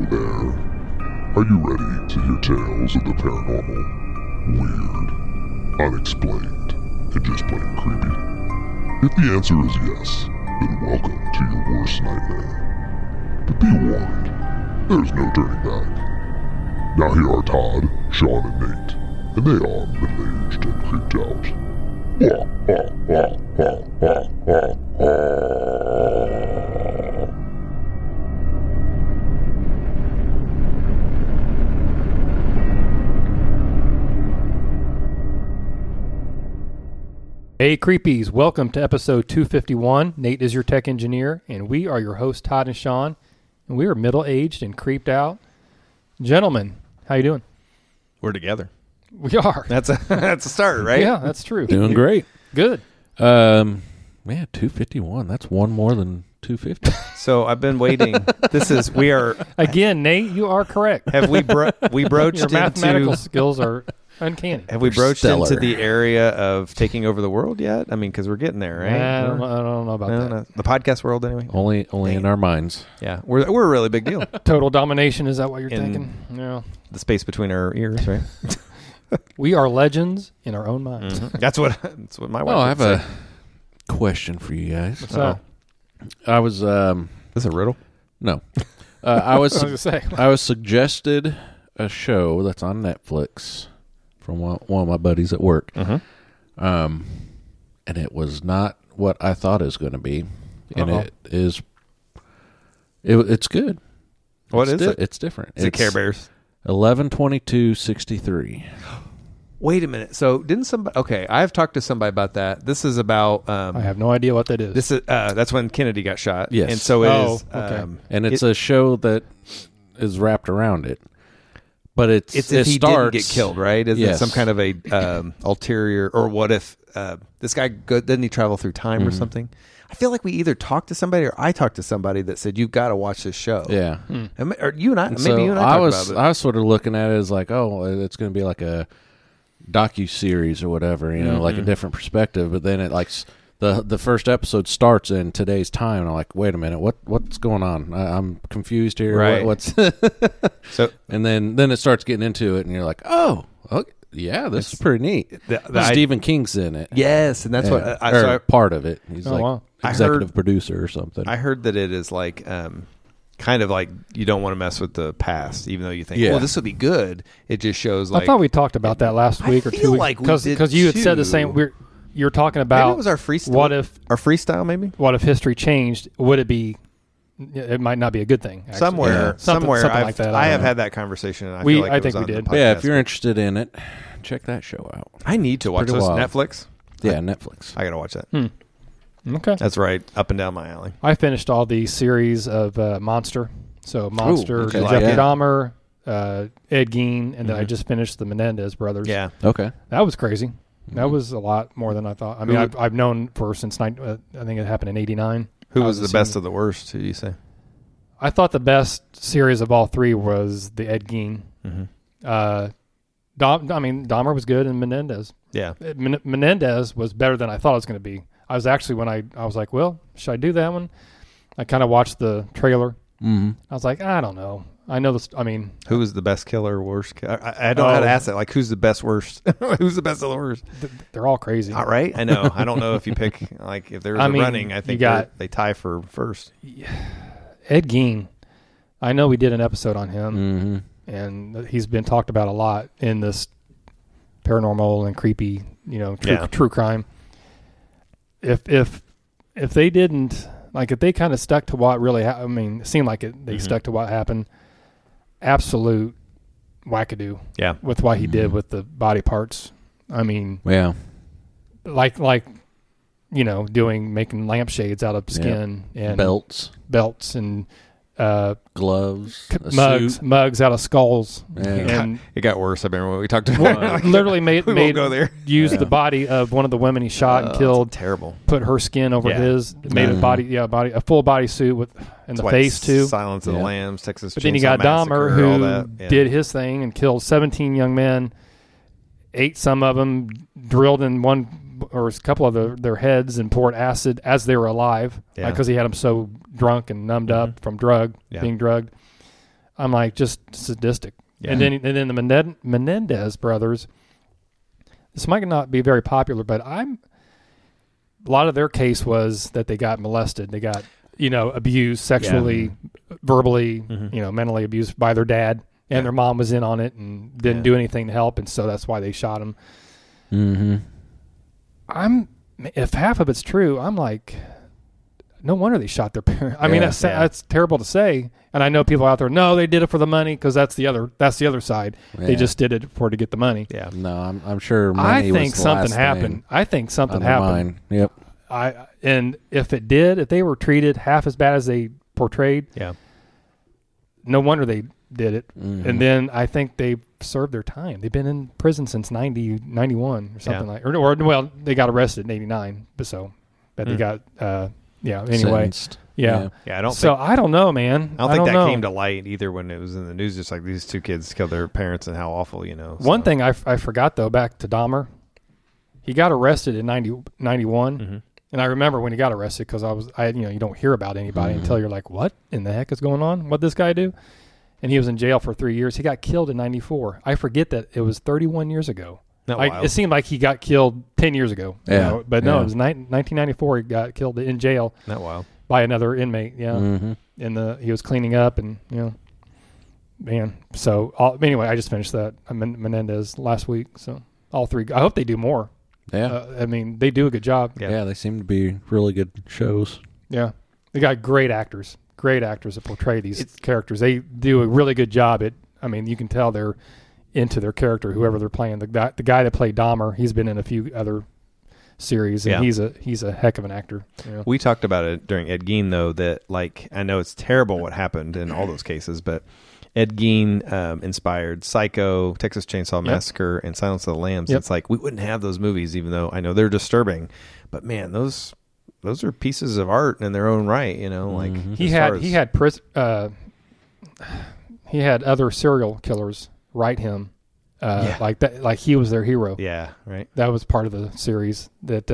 there. Are you ready to hear tales of the paranormal, weird, unexplained, and just plain creepy? If the answer is yes, then welcome to your worst nightmare. But be warned, there's no turning back. Now here are Todd, Sean, and Nate, and they are middle-aged and creeped out. Hey creepies, welcome to episode 251. Nate is your tech engineer, and we are your hosts, Todd and Sean, and we are middle-aged and creeped out. Gentlemen, how you doing? We're together. We are. That's a start, right? Yeah, that's true. Doing great. Good. Man, 251. That's one more than 250. So I've been waiting. We are Again, Nate, you are correct. have we broached Your mathematical into skills are uncanny. have we broached stellar. into the area of taking over the world yet? I mean, because we're getting there, right? I don't know about No, that. no. The podcast world, anyway. only in our minds. Yeah, we're a really big deal. Total domination, is that what you're In- thinking? Yeah. The space between our ears, right? We are legends in our own minds. That's what my wife. Well, I would have say. a question for you guys. What's that? I was Is this a riddle? no, I I was was going to say. I was suggested a show that's on Netflix from one of my buddies at work, and it was not what I thought it was going to be, and Uh-oh. it is. It's good. What is it? It's different. Is it Care Bears? 11/22/63. Wait a minute. So didn't somebody? Okay, I've talked to somebody about that. This is about. I have no idea what that is. This is that's when Kennedy got shot. Yes. and so it is. okay. And it's a show that is wrapped around it. But It's if it he starts, didn't get killed, right? Is it Yes. some kind of a ulterior, or what if this guy didn't he travel through time or something? I feel like we either talked to somebody or I talked to somebody that said you've got to watch this show. Yeah. Or you and I, maybe So you and I I talked was about it. I was sort of looking at it as like, oh, it's going to be like a docu-series or whatever, like a different perspective. But then it like the first episode starts in today's time, and I'm like, wait a minute, what's going on? I'm confused here. Right. What's So and then it starts getting into it, and you're like, oh, okay, yeah, this is pretty neat. Stephen King's in it. yes, and that's what or part of it. He's Oh, like wow. executive producer or something. I heard that it is like kind of like you don't want to mess with the past, even though you think, Yeah. well, this would be good. It just shows like I thought we talked about that last I week or feel 2 weeks like we did because you had said the too. same. You were talking maybe about it was our freestyle. what if our freestyle? Maybe what if history changed? Would it be? It might not be a good thing. Actually. somewhere Something I've, like that. I don't have know. had that conversation. And I We- feel like I it was think we on the did. But yeah, if podcast. you're interested in it, check that show out. I need to watch Pretty this. wild. Netflix. Yeah, Netflix. I gotta watch that. Okay. That's right, up and down my alley. I finished all the series of Monster. So Monster, okay. Jeffrey Yeah. Dahmer, Ed Gein, and then I just finished the Menendez brothers. Yeah, Okay. That was crazy. That was a lot more than I thought. I mean, I've known for since I think it happened in '89. who I was the a best senior. of the worst? Who do you say? I thought the best series of all three was the Ed Gein. Dahmer was good, and Menendez. Yeah, Menendez was better than I thought it was going to be. I was actually when I was like, well, should I do that one? I kind of watched the trailer. Mm-hmm. I was like, I don't know. I know this. I mean, who was the best killer, worst? I don't know how to ask that. Like, who's the best, worst? Who's the best of the worst? they're all crazy. All right, I know. I don't know if you pick like if there's I a mean, running. I you think got- they tie for first. Ed Gein. I know we did an episode on him, Mm-hmm. and he's been talked about a lot in this paranormal and creepy, true crime. If they didn't, like, if they kind of stuck to what really it seemed like they stuck to what happened. Absolute wackadoo. Yeah, With what he did with the body parts. I mean, Yeah. like making lampshades out of skin and belts and gloves, a suit. mugs out of skulls. Yeah. And it got worse. I remember when we talked about. literally we won't go there. used the body of one of the women he shot and killed, Terrible. put her skin over Yeah. his, made a full body suit with and That's the why face it's too. Silence of the Yeah. Lambs, Texas. But then you Chainsaw got Dahmer, Massacre, all who that. Yeah. did his thing and killed 17 young men, ate some of them, drilled in one or a couple of their heads and poured acid as they were alive, Yeah. because he had them so drunk and numbed up from being drugged. I'm like, just sadistic. Yeah. And then the Menendez brothers, this might not be very popular, but a lot of their case was that they got molested. They got, abused sexually, verbally, mentally abused by their dad, and their mom was in on it and didn't do anything to help, and so that's why they shot him. Mm-hmm. If half of it's true, I'm like, no wonder they shot their parents. I mean, that's terrible to say. And I know people out there, no, they did it for the money, because that's the other side. Yeah. They just did it to get the money. Yeah. No, I'm sure money I think was the something last happened. thing I think something on their happened. mind. Yep. And if they were treated half as bad as they portrayed, no wonder they did it. Mm-hmm. And then I think they served their time. They've been in prison since 91 or something or they got arrested in 89. But they got anyway. Sentenced. Yeah. Yeah, I don't So I don't know, man. I don't think that know. came to light either when it was in the news, just like these two kids killed their parents and how awful, So. One thing I forgot, though, back to Dahmer, he got arrested in 91, and I remember when he got arrested, because you don't hear about anybody until you're like, what in the heck is going on? What'd this guy do? And he was in jail for 3 years. He got killed in 94. I forget that it was 31 years ago. It seemed like he got killed 10 years ago. Yeah. But no, it was 1994 he got killed in jail. Not wild. By another inmate, and he was cleaning up, and man. So anyway, I just finished that Menendez last week. So all three, I hope they do more. Yeah, I mean, they do a good job. Yeah, they seem to be really good shows. Yeah, they got great actors that portray these characters. They do a really good job at. I mean, you can tell they're into their character, whoever they're playing. The guy that played Dahmer, he's been in a few other series, and he's a heck of an actor. We talked about it during Ed Gein, though, that I know it's terrible what happened in all those cases, but Ed Gein inspired Psycho, Texas Chainsaw Massacre, and Silence of the Lambs. It's like we wouldn't have those movies, even though I know they're disturbing, but man, those are pieces of art in their own right. He had other serial killers write him. Like that, like he was their hero. Yeah, right. That was part of the series that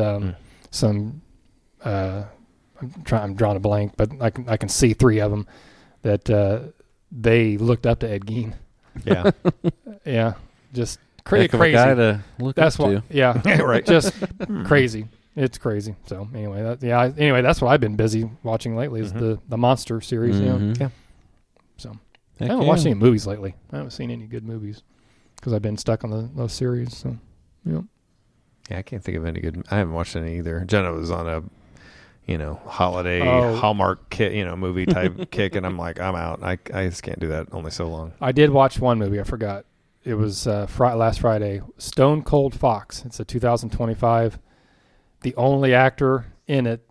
I'm drawing a blank, but I can see three of them that they looked up to Ed Gein. Yeah, yeah, just crazy. Guy to look that's up what. to. Yeah, right. Just crazy. It's crazy. So anyway, that's what I've been busy watching lately is the Monster series. Mm-hmm. Yeah. So I haven't watched any movies lately. I haven't seen any good movies. Because I've been stuck on those series, so yeah. I can't think of any good. I haven't watched any either. Jenna was on a, holiday Hallmark movie type kick, and I'm like, I'm out. I just can't do that. Only so long. I did watch one movie. I forgot. It was last Friday. Stone Cold Fox. It's a 2025. The only actor in it,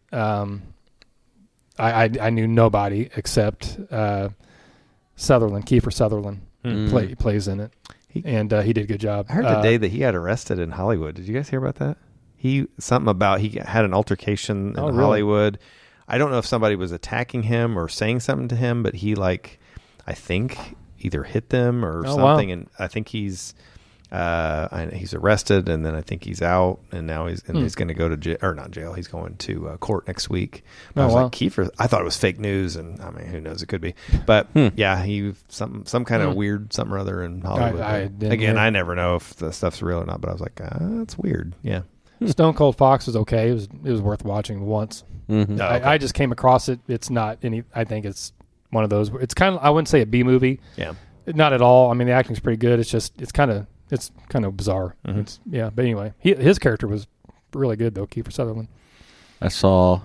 I knew nobody except Sutherland, Kiefer Sutherland, plays in it. And he did a good job. I heard the day that he got arrested in Hollywood. Did you guys hear about that? He had an altercation in Hollywood. I don't know if somebody was attacking him or saying something to him, but he I think either hit them or something. Wow. And I think he's arrested, and then I think he's out, and now he's going to go to jail, or not jail. He's going to court next week. But I was like, Kiefer, I thought it was fake news, and I mean, who knows? It could be, but yeah, he some kind of weird something or other in Hollywood. I never know if the stuff's real or not, but I was like, that's weird. Yeah, Stone Cold Fox was okay. It was worth watching once. Mm-hmm. I just came across it. It's not any. I think it's one of those. It's kind of. I wouldn't say a B movie. Yeah, not at all. I mean, the acting's pretty good. It's kind of bizarre. Mm-hmm. But anyway, his character was really good though, Kiefer Sutherland. I saw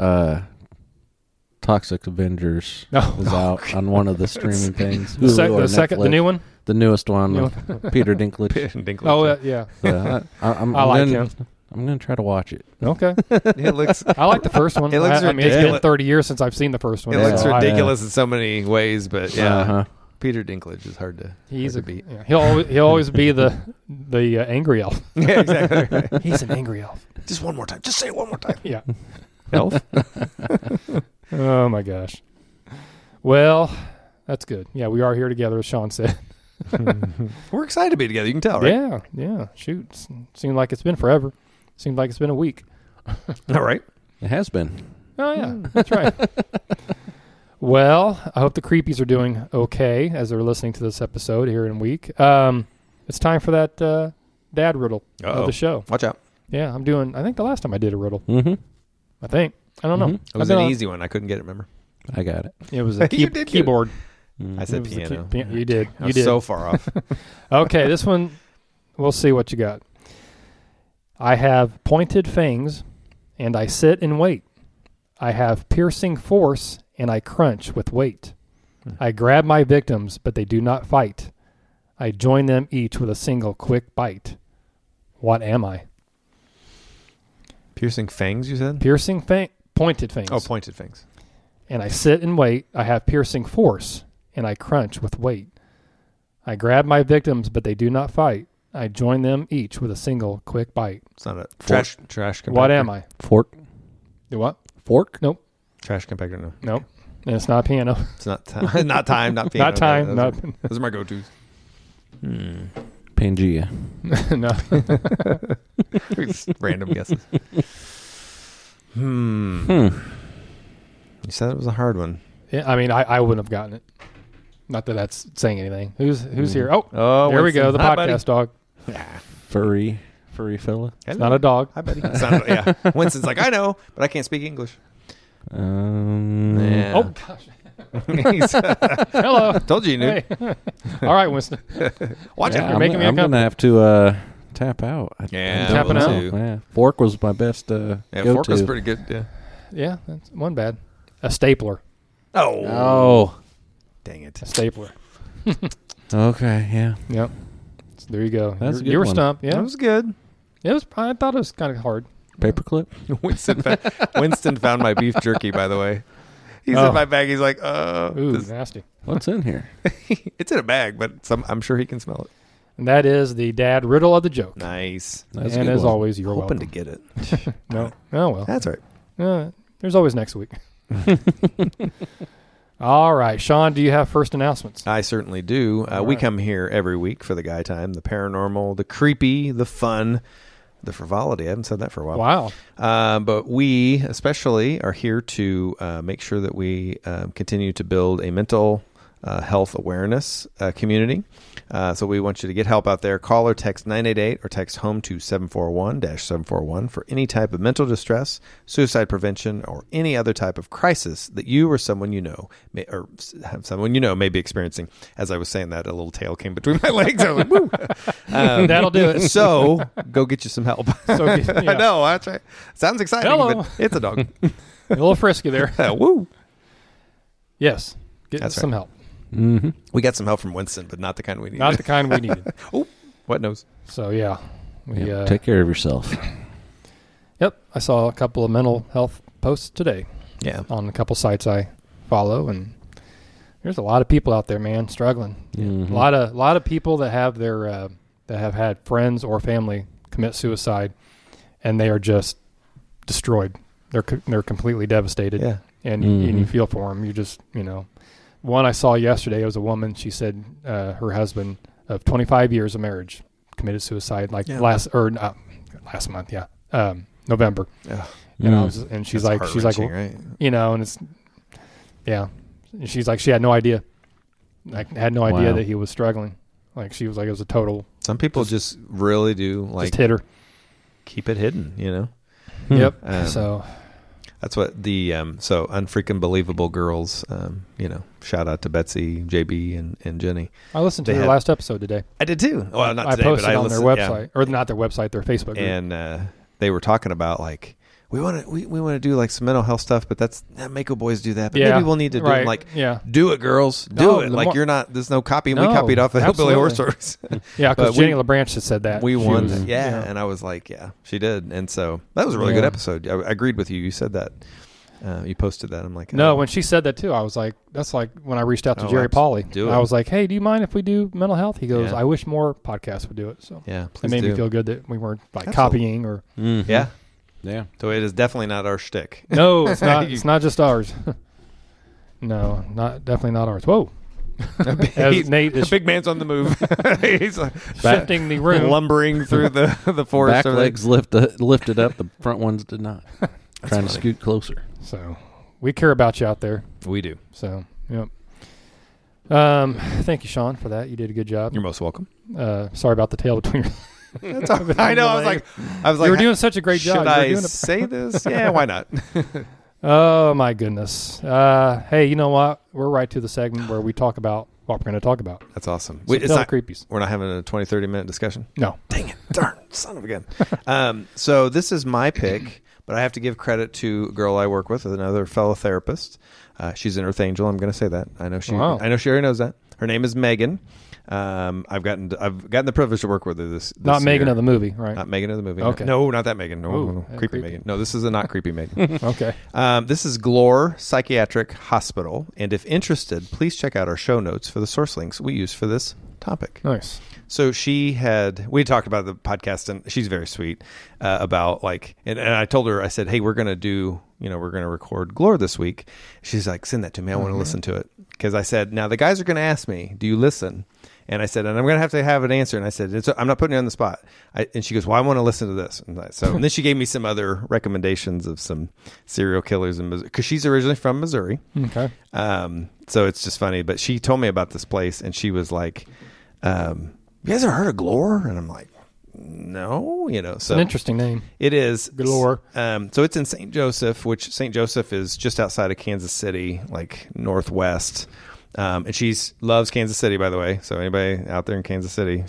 Toxic Avengers was out on one of the streaming things. The new one? The newest one with Peter Dinklage. Oh, yeah. I like him. I'm going to try to watch it. Okay. It looks. I like the first one. It's been 30 years since I've seen the first one. It looks ridiculous in so many ways, but yeah. Uh-huh. Peter Dinklage is hard to beat. Yeah, he'll always be the angry elf. Yeah, exactly. Right. He's an angry elf. Just one more time. Just say it one more time. Yeah. Elf. Oh my gosh. Well, that's good. Yeah, we are here together, as Sean said. We're excited to be together. You can tell, right? Yeah. Shoot, seemed like it's been forever. Seemed like it's been a week. All right. It has been. Oh yeah, that's right. Well, I hope the creepies are doing okay as they're listening to this episode here in a week. It's time for that dad riddle of the show. Watch out. Yeah, I think the last time I did a riddle. Mm-hmm. I think. I don't know. It was an easy one. I couldn't get it, remember? I got it. It was a keyboard. I said piano. You did. I was so far off. Okay, this one, we'll see what you got. I have pointed fangs, and I sit and wait. I have piercing force, and I crunch with weight. I grab my victims, but they do not fight. I join them each with a single quick bite. What am I? Piercing fangs, you said? Pointed fangs. Oh, pointed fangs. And I sit and wait. I have piercing force, and I crunch with weight. I grab my victims, but they do not fight. I join them each with a single quick bite. It's not a trash compactor. What am I? Fork. Do what? Fork? Nope. Trash compactor, no. Nope. And it's not piano. It's not time. Not time, not piano. Not time. Those are my go-tos. Pangea. No. Random guesses. You said it was a hard one. Yeah, I mean, I wouldn't have gotten it. Not that that's saying anything. Who's here? Oh, there Winston. we go. The Hi, podcast dog. Furry fella. It's not a dog. Hi, buddy. Yeah. Winston's like, I know, but I can't speak English. Yeah. Oh, gosh. Hello. Told you knew. Hey. All right, Winston. Watch Yeah, out. you're making me I'm going to have to tap out. Yeah, tapping out. too. Yeah. Fork was my best Yeah, go-to. fork was pretty good. Yeah. Yeah, that's one bad. A stapler. Oh. Dang it. A stapler. Okay, yeah. Yep. So there you go. That's a good you were one. stumped. Yeah. That was good. It was. I thought it was kind of hard. Paperclip? Winston found my beef jerky, by the way. He's in my bag. He's like, Ooh, nasty. What's in here? it's in a bag, but I'm sure he can smell it. And that is the dad riddle of the joke. Nice. That's a And good as one. always, you're Hoping welcome. to get it. No. Oh, well. That's right. There's always next week. All right. Sean, do you have first announcements? I certainly do. We come here every week for the Guy Time, the paranormal, the creepy, the fun, the frivolity. I haven't said that for a while. Wow. But we especially are here to make sure that we continue to build a mental health awareness community. So we want you to get help out there. Call or text 988 or text home to 741-741 for any type of mental distress, suicide prevention, or any other type of crisis that you or someone you know may be experiencing. As I was saying that, a little tail came between my legs. I was like, woo. That'll do it. So go get you some help. So, yeah. I know. That's right. Sounds exciting, Hello. but it's a dog. A little frisky there. Woo. Yes. Get That's some right. help. Mm-hmm. We got some help from Winston, but not the kind we needed. Not the kind we needed. Oh, what knows? So, yeah. We, Take care of yourself. Yep. I saw a couple of mental health posts today Yeah. on a couple sites I follow, and there's a lot of people out there, man, struggling. Mhm. A lot of people that have their that have had friends or family commit suicide, and they are just destroyed. They're completely devastated. Yeah. And you feel for them. You just, one I saw yesterday, it was a woman. She said her husband of 25 years of marriage committed suicide last month. Yeah. November. Yeah. And she's like, right? and it's, yeah. And she's like, she had no idea. Like, had no idea that he was struggling. Like, she was like, it was a total. Some people just really do just hit her. keep it hidden, Yep. So that's what the so Unfreaking Believable Girls, shout out to Betsy, JB, and Jenny. I listened to their last episode today. I did too. Well, not I today, posted but I on listened, their website, or not their website, their Facebook group. And they were talking about like we want to do like some mental health stuff, but Mako Boys do that. But maybe we'll need to do do it, girls, do it. Like you're not. There's no copy. We copied off the Hillbilly Horror Stories. Yeah, because Jenny LaBranche had said that we won. And I was like, yeah, she did. And so that was a really good episode. I agreed with you. You said that. You posted that. I'm like, no. When she said that too, I was like, that's like when I reached out to Jerry Pauly. I was like, hey, do you mind if we do mental health? He goes, I wish more podcasts would do it. So yeah, it made me feel good that we weren't like copying or Yeah. So it is definitely not our shtick. No, it's not. It's not just ours. No, definitely not ours. Whoa. As Nate is the big man's on the move. He's like shifting the room, lumbering through the forest. Back legs lifted up. The front ones did not. Trying to scoot closer. So we care about you out there. We do. So, yep. Thank you, Sean, for that. You did a good job. You're most welcome. Sorry about the tail between your. That's all, I know. I was like, you were doing such a great job. Should I say this? Yeah, why not? Oh my goodness. Hey, you know what? We're right to the segment where we talk about what we're going to talk about. That's awesome. So it's not creepies. We're not having a 20, 30-minute discussion? No. Dang it. Darn. Son of a gun. So this is my pick, but I have to give credit to a girl I work with, another fellow therapist. She's an Earth Angel. I'm going to say that. I know she already knows that. Her name is Megan. I've gotten the privilege to work with her this not Megan year. of the movie, right? Not Megan of the movie. Okay. No, not that Megan. No, Ooh, creepy Megan. No, this is a not creepy Megan. Okay. This is Glore Psychiatric Hospital, and if interested, please check out our show notes for the source links we use for this topic. Nice. So we talked about the podcast, and she's very sweet about and I told her, I said, hey, we're going to record Glore this week. She's like, send that to me. I want to listen to it. Because I said, now the guys are going to ask me, do you listen? And I said, and I'm going to have an answer. And I said, I'm not putting you on the spot. And she goes, well, I want to listen to this. And then she gave me some other recommendations of some serial killers in Missouri, because she's originally from Missouri. Okay. So it's just funny. But she told me about this place, and she was like, you guys ever heard of Glore? And I'm like, no, so an interesting name. It is Glore. So it's in St. Joseph, which St. Joseph is just outside of Kansas City, like northwest. And she loves Kansas City, by the way. So anybody out there in Kansas City,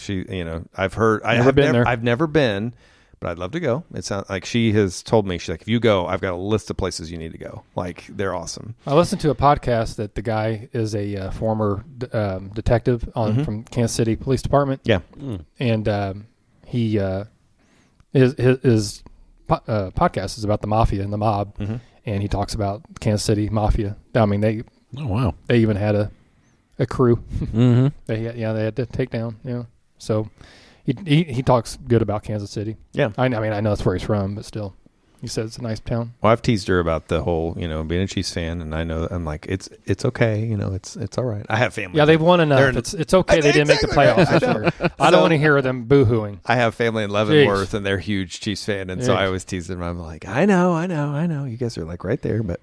I've never been, but I'd love to go. It sounds like she has told me, she's like, if you go, I've got a list of places you need to go. Like, they're awesome. I listened to a podcast that the guy is a former detective from Kansas City Police Department. Yeah. And he his podcast is about the mafia and the mob, and he talks about Kansas City mafia. I mean, they even had a crew. Mm-hmm. They had to take down. So he talks good about Kansas City. Yeah, I mean I know that's where he's from, but still, he says it's a nice town. Well, I've teased her about the whole being a Chiefs fan, and I know I'm like it's okay. It's all right. I have family. Yeah, they've won enough. It's okay. They didn't make the playoffs. I don't want to hear them boo-hooing. I have family in Leavenworth, and they're huge Chiefs fan, and so I always tease them. I'm like, I know. You guys are like right there, but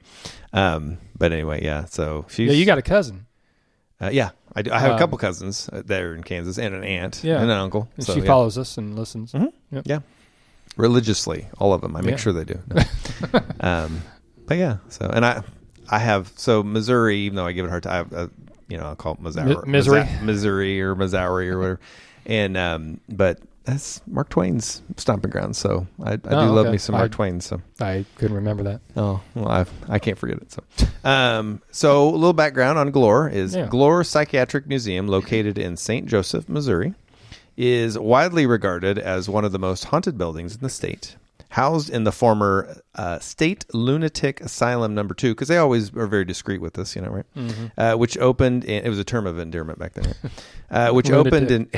anyway, yeah. So you got a cousin. Yeah, I do. I have a couple cousins there in Kansas, and an aunt, and an uncle. And she follows us and listens. Mm-hmm. Yep. Yeah, religiously, all of them. I make sure they do. No. But yeah. So, and I have Missouri. Even though I give it a hard time, I'll call it Missouri or Missouri or whatever. And but that's Mark Twain's stomping ground. So I do love me some Mark Twain. So I couldn't remember that. Oh well, I can't forget it. So a little background on Glore is Glore Psychiatric Museum, located in St. Joseph, Missouri, is widely regarded as one of the most haunted buildings in the state. Housed in the former State Lunatic Asylum No. 2, because they always are very discreet with this, right? Mm-hmm. Which opened it was a term of endearment back then, right? Which opened in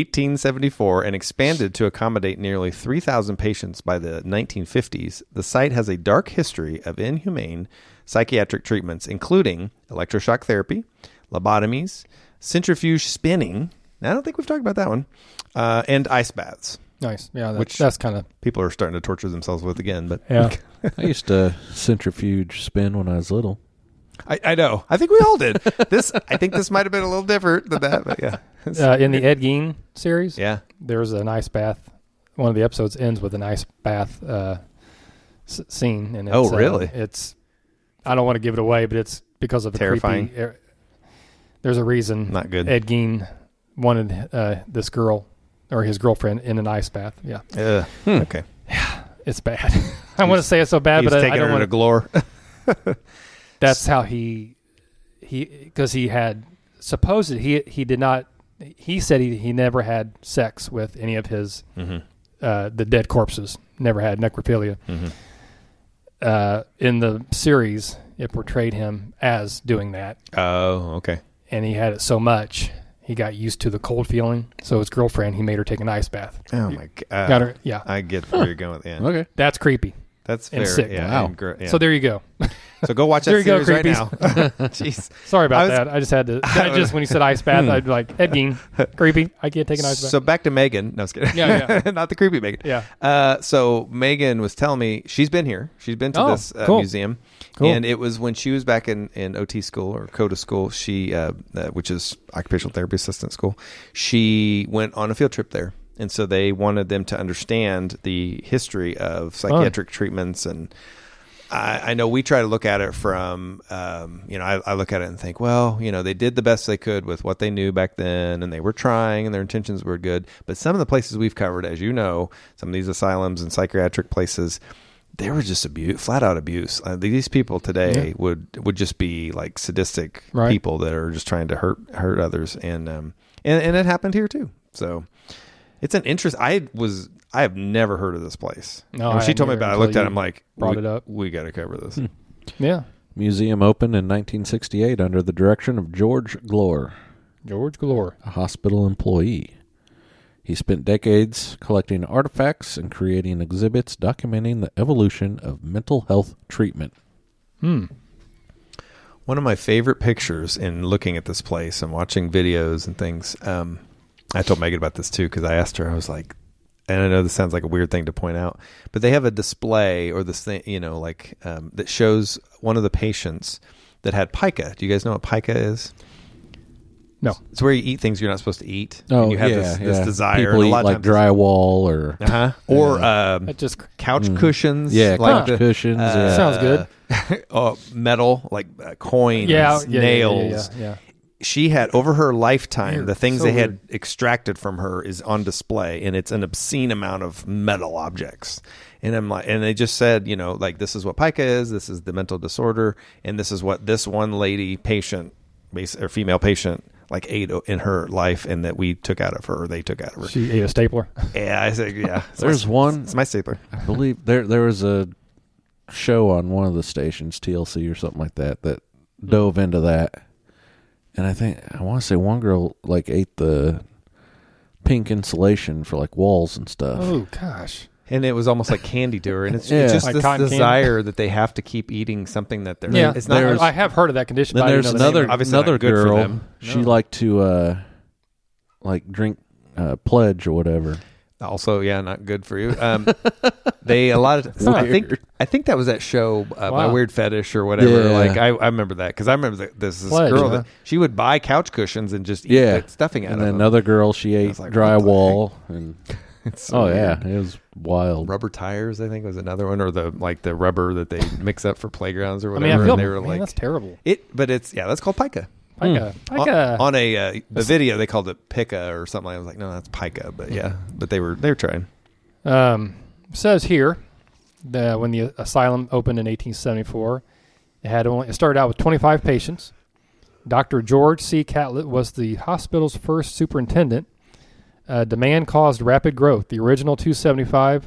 1874 and expanded to accommodate nearly 3,000 patients by the 1950s. The site has a dark history of inhumane psychiatric treatments, including electroshock therapy, lobotomies, centrifuge spinning. Now, I don't think we've talked about that one, and ice baths. Nice. Yeah, that's kind of... People are starting to torture themselves with again, but... Yeah. I used to centrifuge spin when I was little. I know. I think we all did. I think this might have been a little different than that, but yeah. In the Ed Gein series, there's an ice bath. One of the episodes ends with an ice bath scene. And it's, really? It's... I don't want to give it away, but it's because of the terrifying. There's a reason not good. Ed Gein wanted this girl... or his girlfriend in an ice bath. Yeah. Okay. Yeah, it's bad. I want to say it's so bad, but I don't want to Glore. That's how because he had supposedly he did not. He said he never had sex with any of his the dead corpses. Never had necrophilia. Mm-hmm. In the series, it portrayed him as doing that. Oh, okay. And he had it so much. He got used to the cold feeling, so his girlfriend, he made her take an ice bath. Oh, my God. Got her, yeah. I get where you're going with that. Okay. That's creepy. That's and very, sick. yeah, Wow. yeah. So there you go. So go watch that There you go, series right now. Jeez. Sorry about I was- that. I just had to. I just when you said ice bath, I'd be like Ed Gein, creepy. I can't take an ice bath. So back to Megan. No, I was kidding. Yeah, Not the creepy Megan. Yeah. So Megan was telling me she's been here. She's been to this cool. museum. Cool. And it was when she was back in OT school or CODA school, she, which is occupational therapy assistant school, she went on a field trip there. And so they wanted them to understand the history of psychiatric treatments. And I know we try to look at it from, I look at it and think, well, they did the best they could with what they knew back then, and they were trying, and their intentions were good. But some of the places we've covered, as you know, some of these asylums and psychiatric places, they were just flat out abuse. These people today would just be like sadistic people that are just trying to hurt others, and it happened here too. So it's an interest. I have never heard of this place. No, when she told me about it, I looked at it, I'm like, brought it up. We got to cover this. Yeah. Museum opened in 1968 under the direction of George Glore, George Glore, a hospital employee. He spent decades collecting artifacts and creating exhibits documenting the evolution of mental health treatment. One of my favorite pictures in looking at this place and watching videos and things, I told Megan about this too, because I asked her, I was like, and I know this sounds like a weird thing to point out, but they have a display or this thing, that shows one of the patients that had pica. Do you guys know what pica is? No. It's where you eat things you're not supposed to eat. Oh, and you have yeah, this desire. People and a eat lot of like times drywall or it just couch cushions. yeah, like couch cushions. Yeah. sounds good. Metal, like coins, Yeah, nails. Yeah. She had, over her lifetime, Weird. the things So they had weird. extracted from her is on display, and it's an obscene amount of metal objects. And I'm like, and they just said, like, this is what pica is, this is the mental disorder, and this is what this one lady patient, or female patient, like ate in her life, and that we took out of her, or they took out of her. She ate a stapler. Yeah, I said, yeah. There's one. It's my stapler. I believe there was a show on one of the stations, TLC or something like that, that dove into that. And I want to say one girl like ate the pink insulation for like walls and stuff. Oh gosh. And it was almost like candy to her, and it's Yeah. just Like this cotton candy? desire that they have to keep eating something that they're. Yeah, it's not. I have heard of that condition. Then but I there's didn't know the name another of it. Obviously not another good for girl. them. She No. liked to like drink pledge or whatever. Also, yeah, not good for you. They a lot of. I think that was that show, My Wow. Weird Fetish or whatever. Yeah. Like I remember that because I remember that this Pledge, girl huh? that she would buy couch cushions and just eat Yeah. the stuffing out And of then them. another girl, she ate was like, drywall and It's so yeah, weird. it was wild. Rubber tires, I think, was another one, or the rubber that they mix up for playgrounds or I whatever. mean, I feel and they were man, like that's terrible. but it's that's called pica. Pica. Pica. On a the video they called it pica or something. I was like, no, that's pica. But yeah, but they were trying. Says here that when the asylum opened in 1874, it started out with 25 patients. Dr. George C. Catlett was the hospital's first superintendent. Demand caused rapid growth. The original 275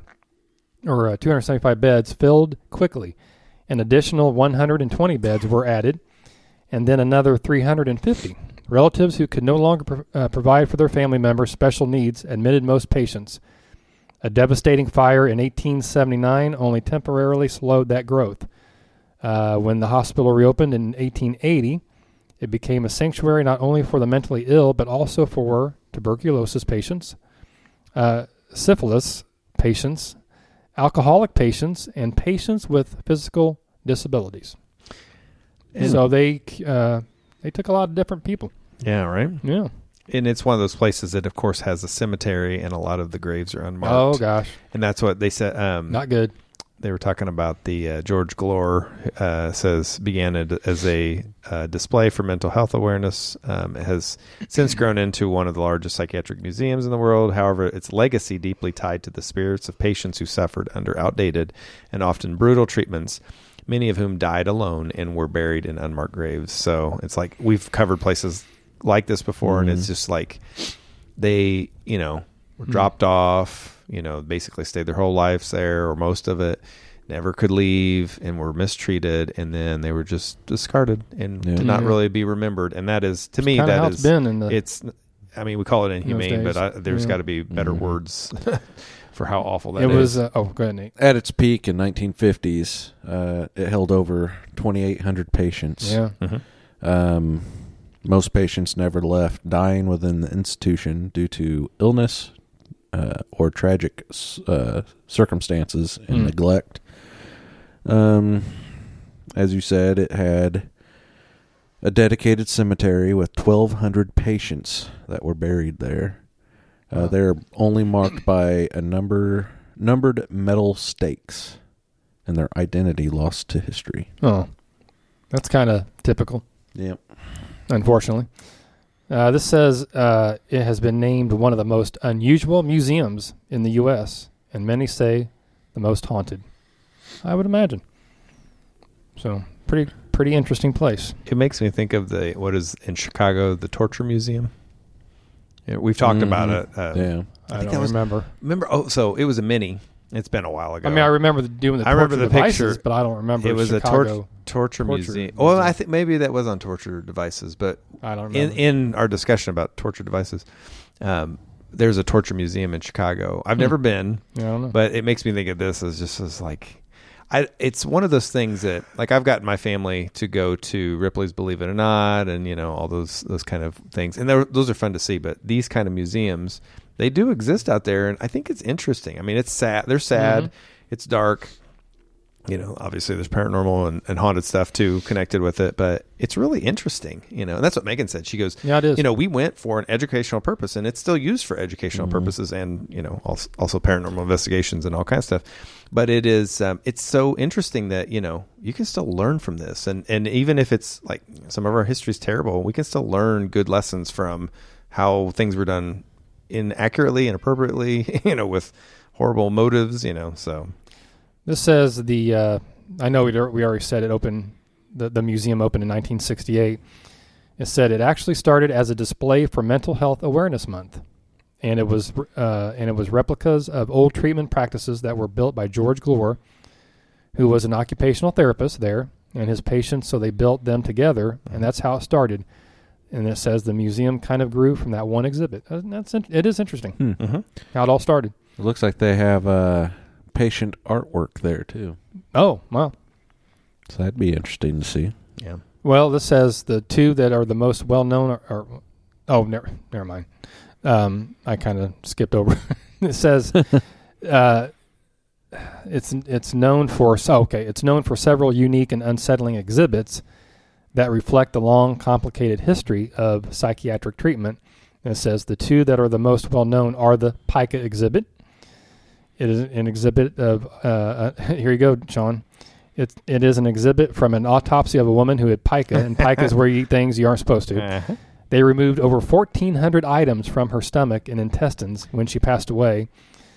beds filled quickly. An additional 120 beds were added, and then another 350. Relatives who could no longer provide for their family members' special needs admitted most patients. A devastating fire in 1879 only temporarily slowed that growth. When the hospital reopened in 1880, it became a sanctuary not only for the mentally ill, but also for tuberculosis patients, syphilis patients, alcoholic patients, and patients with physical disabilities. And so they took a lot of different people. Yeah, right. Yeah. And it's one of those places that, of course, has a cemetery, and a lot of the graves are unmarked. Oh gosh, And that's what they said. not good. They were talking about the George Glore began it as a display for mental health awareness. It has since grown into one of the largest psychiatric museums in the world. However, its legacy deeply tied to the spirits of patients who suffered under outdated and often brutal treatments, many of whom died alone and were buried in unmarked graves. So it's like we've covered places like this before, and it's just like they, were dropped off, basically stayed their whole lives there or most of it, never could leave, and were mistreated, and then they were just discarded and did not really be remembered. And that is, to me, Kinda that how is, it's been in the we call it inhumane, days. but there's Yeah. got to be better words for how awful that It is. was. Go ahead, Nate. At its peak in 1950s, it held over 2,800 patients. Yeah. Mm-hmm. Most patients never left, dying within the institution due to illness or tragic circumstances and neglect. As you said, it had a dedicated cemetery with 1,200 patients that were buried there. They're only marked by a numbered metal stakes and their identity lost to history. Oh, that's kind of typical. Yep. Unfortunately. This says it has been named one of the most unusual museums in the U.S., and many say the most haunted. I would imagine. So, pretty interesting place. It makes me think of what is in Chicago, the Torture Museum. Yeah, we've talked about it. I don't remember. So it was a mini. It's been a while ago. I mean, I remember doing the torture devices, but I don't remember. It was Chicago a torture museum. Well, I think maybe that was on torture devices, but I don't remember. In our discussion about torture devices, there's a torture museum in Chicago. I've never been, I don't know. but it makes me think of this as like, it's one of those things that, like, I've gotten my family to go to Ripley's Believe It or Not, and all those kind of things, and those are fun to see. But these kind of museums, they do exist out there, and I think it's interesting. I mean, it's sad. They're sad. It's dark. Obviously there's paranormal and haunted stuff too connected with it, but it's really interesting, and that's what Megan said. She goes, yeah, it is. We went for an educational purpose, and it's still used for educational purposes, and, also paranormal investigations and all kinds of stuff. But it is, it's so interesting that, you can still learn from this. And even if it's like some of our history is terrible, we can still learn good lessons from how things were done inaccurately and appropriately, with horrible motives, so. This says I know we already said it opened, the museum opened in 1968. It said it actually started as a display for Mental Health Awareness Month, and it was replicas of old treatment practices that were built by George Glore, who was an occupational therapist there, and his patients. So they built them together, and that's how it started. And it says the museum kind of grew from that one exhibit. It is interesting how it all started. It looks like they have patient artwork there too. Oh, wow. So that'd be interesting to see. Yeah. Well, this says the two that are the most well-known are never mind. I kind of skipped over. It says it's known for several unique and unsettling exhibits that reflect the long, complicated history of psychiatric treatment. And it says the two that are the most well-known are the Pica exhibit. It is an exhibit of, here you go, Sean. It is an exhibit from an autopsy of a woman who had pica, and pica is where you eat things you aren't supposed to. Uh-huh. They removed over 1,400 items from her stomach and intestines when she passed away.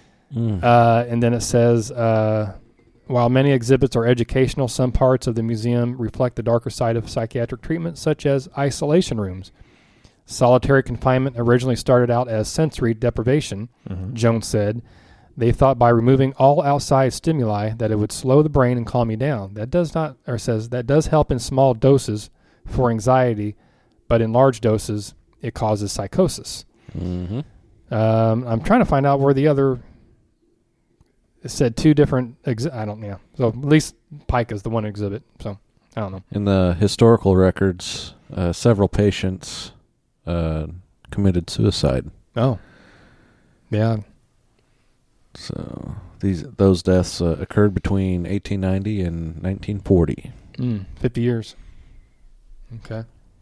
And then it says, while many exhibits are educational, some parts of the museum reflect the darker side of psychiatric treatment, such as isolation rooms. Solitary confinement originally started out as sensory deprivation, Jones said. They thought by removing all outside stimuli that it would slow the brain and calm you down. That does help in small doses for anxiety, but in large doses it causes psychosis. I'm trying to find out where the other. It said two different. So at least Pica is the one exhibit. So I don't know. In the historical records, several patients committed suicide. Oh, yeah. So those deaths occurred between 1890 and 1940. 50 years. Okay.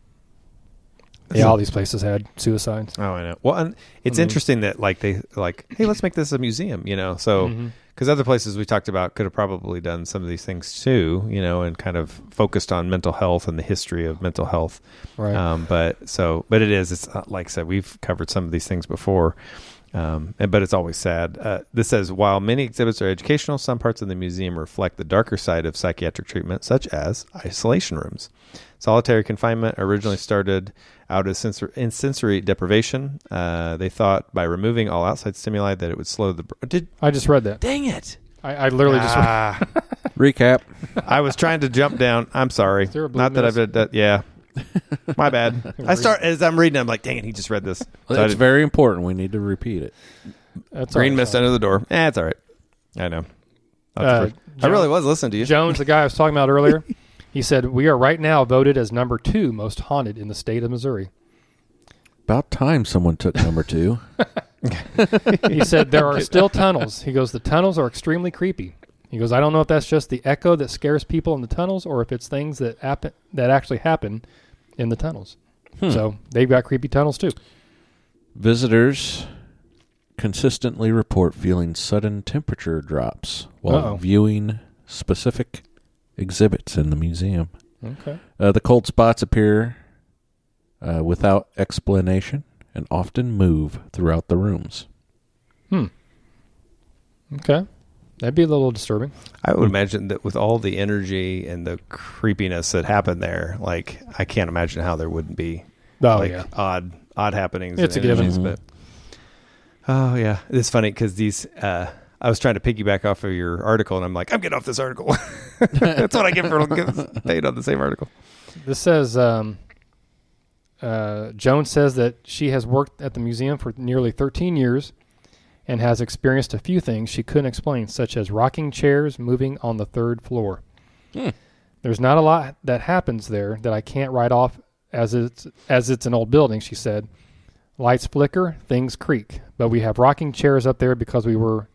Yeah, all these places had suicides. Oh, I know. Well, and it's interesting that hey, let's make this a museum, So because other places we talked about could have probably done some of these things too, and kind of focused on mental health and the history of mental health. Right. But it's like I said, we've covered some of these things before. But it's always sad. This says, while many exhibits are educational, some parts of the museum reflect the darker side of psychiatric treatment, such as isolation rooms. Solitary confinement originally started out as sensory deprivation. They thought by removing all outside stimuli that it would slow the... I just read that. Dang it! I literally just read Recap. I was trying to jump down. I'm sorry. Not that I've read that. Yeah. My bad. As I'm reading, I'm like, dang it, he just read this. It's very important. We need to repeat it. Green mist under the door. It's all right. I know. I really was listening to you. Jones, the guy I was talking about earlier, he said, we are right now voted as number 2 most haunted in the state of Missouri. About time someone took number 2. He said, there are still tunnels. He goes, the tunnels are extremely creepy. He goes, I don't know if that's just the echo that scares people in the tunnels or if it's things that actually happen in the tunnels. So they've got creepy tunnels too. Visitors consistently report feeling sudden temperature drops while viewing specific exhibits in the museum. Okay. The cold spots appear without explanation and often move throughout the rooms. Okay. That'd be a little disturbing. I would imagine that with all the energy and the creepiness that happened there, like I can't imagine how there wouldn't be odd happenings. It's a given. But it's funny because these. I was trying to piggyback off of your article, and I'm like, I'm getting off this article. That's what I get for getting paid on the same article. This says Jones says that she has worked at the museum for nearly 13 years. And has experienced a few things she couldn't explain, such as rocking chairs moving on the 3rd floor. There's not a lot that happens there that I can't write off as it's an old building, she said. Lights flicker, things creak, but we have rocking chairs up there because we were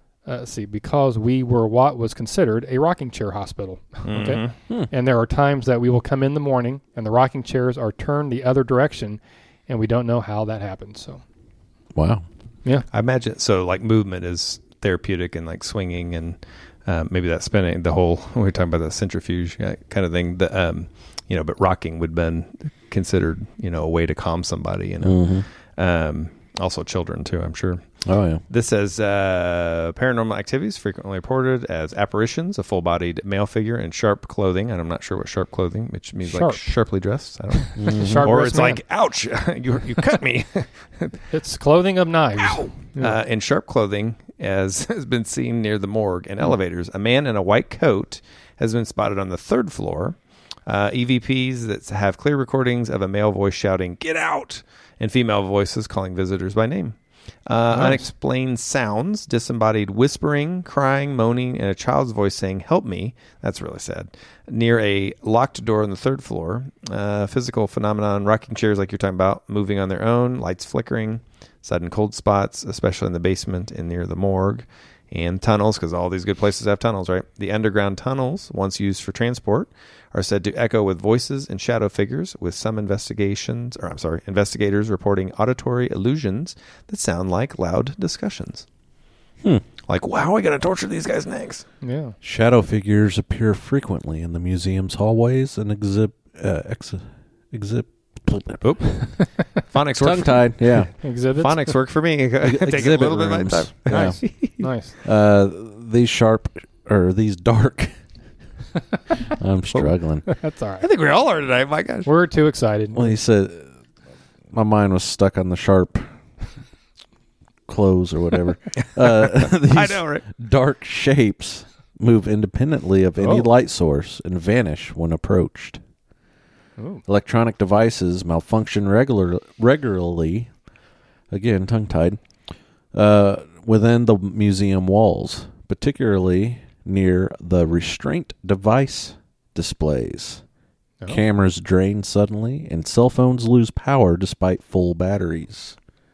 what was considered a rocking chair hospital. Okay, and there are times that we will come in the morning and the rocking chairs are turned the other direction, and we don't know how that happened. So, wow. Yeah, I imagine so. Like movement is therapeutic and like swinging and maybe that spinning. The whole we were talking about the centrifuge kind of thing. The but rocking would have been considered a way to calm somebody. Also children too, I'm sure. Oh yeah. This says paranormal activities frequently reported as apparitions, a full-bodied male figure in sharp clothing, and I'm not sure what sharp clothing, which means like sharply dressed. I don't know. Sharp or it's man. like, ouch, you cut me. It's clothing of knives. Ow. In sharp clothing, as has been seen near the morgue and elevators, a man in a white coat has been spotted on the 3rd floor. EVPs that have clear recordings of a male voice shouting, "Get out!" and female voices calling visitors by name. Nice. Unexplained sounds, disembodied whispering, crying, moaning, and a child's voice saying, "Help me." That's really sad. Near a locked door on the 3rd floor. Physical phenomenon, rocking chairs like you're talking about, moving on their own, lights flickering, sudden cold spots, especially in the basement and near the morgue. And tunnels, because all these good places have tunnels, right? The underground tunnels, once used for transport, are said to echo with voices and shadow figures, with some investigators reporting auditory illusions that sound like loud discussions. Like, wow, we got to torture these guys next. Yeah. Shadow figures appear frequently in the museum's hallways and Phonics work. Tongue-tied, yeah. Exhibits. Phonics work for me. Take a little bit of my time. Nice. Nice. These dark. I'm struggling. That's all right. I think we all are tonight. My gosh. We're too excited. Well, he said my mind was stuck on the sharp clothes or whatever. These I know, right? dark shapes move independently of any light source and vanish when approached. Ooh. Electronic devices malfunction regularly, again, tongue-tied, within the museum walls, particularly near the restraint device displays. Cameras drain suddenly, and cell phones lose power despite full batteries.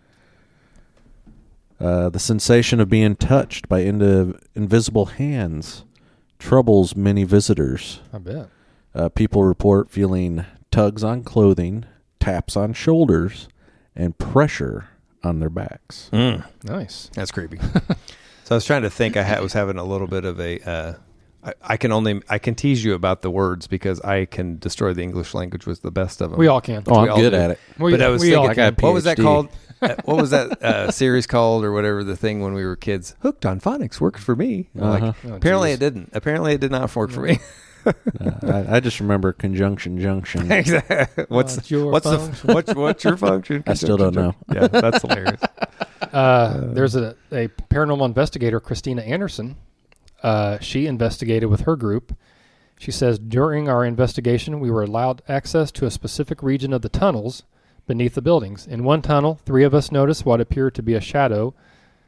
The sensation of being touched by invisible hands troubles many visitors. I bet. People report feeling tugs on clothing, taps on shoulders, and pressure on their backs. Nice. That's creepy. So I was trying to think. I was having a little bit of a. I can tease you about the words because I can destroy the English language with the best of them. We all can. Oh, We I'm all good do. at it. But I was thinking, I got a what was that PhD. called? What was that series called, or whatever the thing when we were kids? Hooked on Phonics worked for me. Like, apparently it didn't. Apparently it did not work for me. I just remember conjunction junction. Exactly. What's your function? I still don't know. Yeah, that's hilarious. There's a paranormal investigator, Christina Anderson. She investigated with her group. She says, during our investigation, we were allowed access to a specific region of the tunnels beneath the buildings. In one tunnel, 3 of us noticed what appeared to be a shadow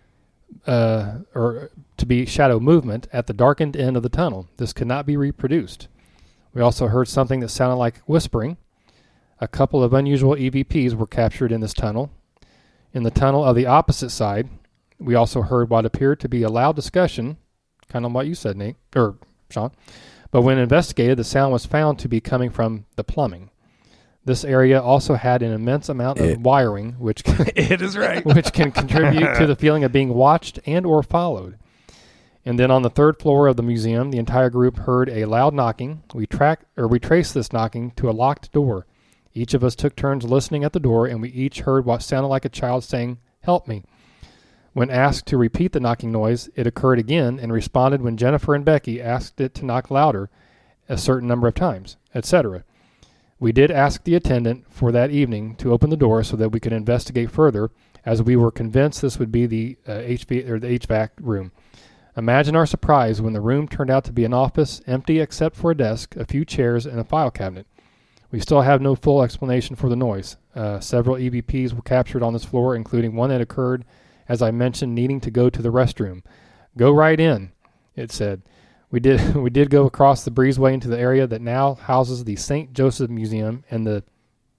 or to be shadow movement at the darkened end of the tunnel. This could not be reproduced. We also heard something that sounded like whispering. A couple of unusual EVPs were captured in this tunnel. In the tunnel of the opposite side, we also heard what appeared to be a loud discussion, kind of what you said, Nate, or Sean. But when investigated, the sound was found to be coming from the plumbing. This area also had an immense amount of wiring, which it is right, which can contribute to the feeling of being watched and or followed. And then on the third floor of the museum, the entire group heard a loud knocking. We traced this knocking to a locked door. Each of us took turns listening at the door, and we each heard what sounded like a child saying, "Help me." When asked to repeat the knocking noise, it occurred again and responded when Jennifer and Becky asked it to knock louder a certain number of times, etc. We did ask the attendant for that evening to open the door so that we could investigate further, as we were convinced this would be the HVAC room. Imagine our surprise when the room turned out to be an office, empty except for a desk, a few chairs, and a file cabinet. We still have no full explanation for the noise. Several EVPs were captured on this floor, including one that occurred, as I mentioned, needing to go to the restroom. "Go right in," it said. We did go across the breezeway into the area that now houses the St. Joseph Museum and the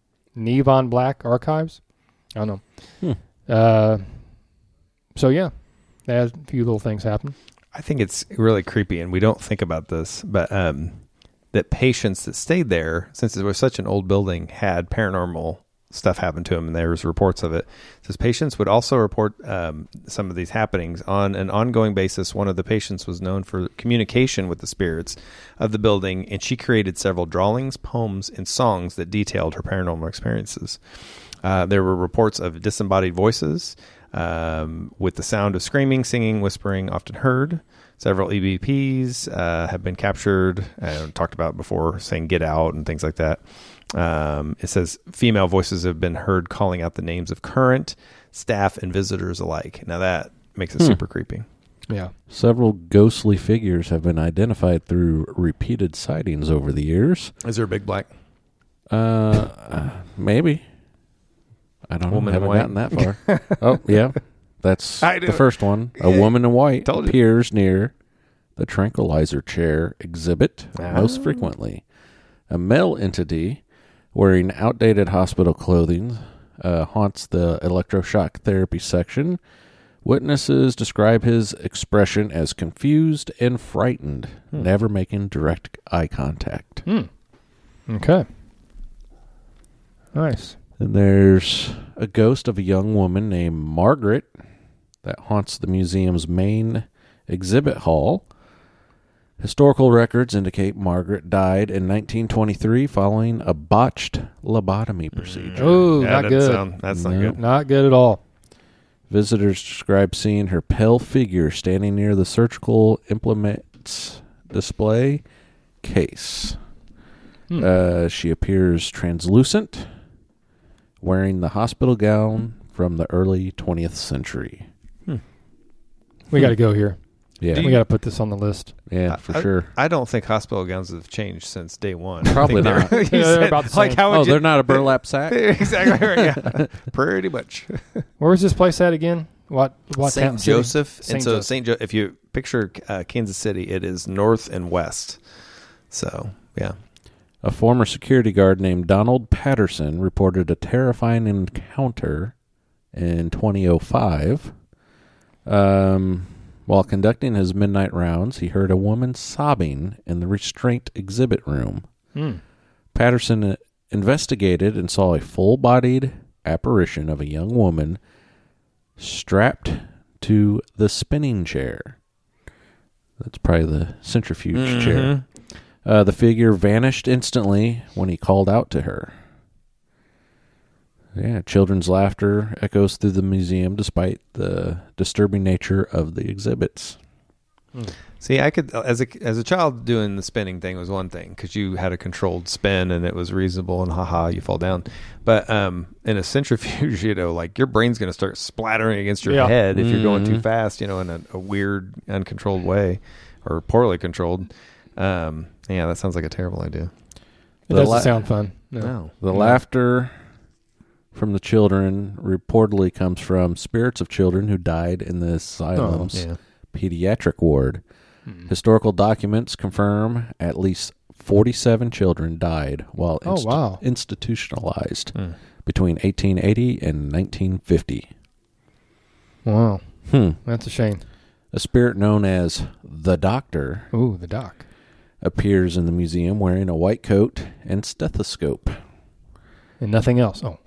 Nevon Black Archives. I don't know. So yeah, a few little things happen. I think it's really creepy, and we don't think about this, but that patients that stayed there, since it was such an old building, had paranormal stuff happen to them, and there was reports of it. It says patients would also report some of these happenings on an ongoing basis. One of the patients was known for communication with the spirits of the building, and she created several drawings, poems, and songs that detailed her paranormal experiences. There were reports of disembodied voices with the sound of screaming, singing, whispering often heard. Several EVPs have been captured, talked about before, saying "get out" and things like that. It says female voices have been heard calling out the names of current staff and visitors alike. Now that makes it super creepy. Yeah. Several ghostly figures have been identified through repeated sightings over the years. Is there a big black? Maybe. I don't Woman know. I haven't in gotten that far. Oh, yeah. That's the first one. A woman in white appears near the tranquilizer chair exhibit most frequently. A male entity wearing outdated hospital clothing haunts the electroshock therapy section. Witnesses describe his expression as confused and frightened, never making direct eye contact. Okay. Nice. And there's a ghost of a young woman named Margaret that haunts the museum's main exhibit hall. Historical records indicate Margaret died in 1923 following a botched lobotomy procedure. Oh, not good. That's not good. Not good at all. Visitors describe seeing her pale figure standing near the surgical implements display case. She appears translucent, wearing the hospital gown from the early 20th century. We got to go here. Yeah. We got to put this on the list. Yeah, for sure. I don't think hospital gowns have changed since day one. Probably not. They're about the same. How would they're not a burlap sack? Exactly right. Yeah. Pretty much. Where was this place at again? What St. Joseph. St. And so Joseph. St. Joseph, if you picture Kansas City, it is north and west. So, yeah. A former security guard named Donald Patterson reported a terrifying encounter in 2005. While conducting his midnight rounds, he heard a woman sobbing in the restraint exhibit room. Patterson investigated and saw a full-bodied apparition of a young woman strapped to the spinning chair. That's probably the centrifuge chair. The figure vanished instantly when he called out to her. Yeah, children's laughter echoes through the museum despite the disturbing nature of the exhibits. See, I could, as a child, doing the spinning thing was one thing because you had a controlled spin and it was reasonable and you fall down. But in a centrifuge, like your brain's going to start splattering against your head if you're going too fast, in a weird, uncontrolled way or poorly controlled. Yeah, that sounds like a terrible idea. It doesn't sound fun. No. The laughter from the children reportedly comes from spirits of children who died in the asylum's pediatric ward. Historical documents confirm at least 47 children died while institutionalized between 1880 and 1950. Wow. That's a shame. A spirit known as the Doctor. Ooh, the Doc. Appears in the museum wearing a white coat and stethoscope. And nothing else. Oh,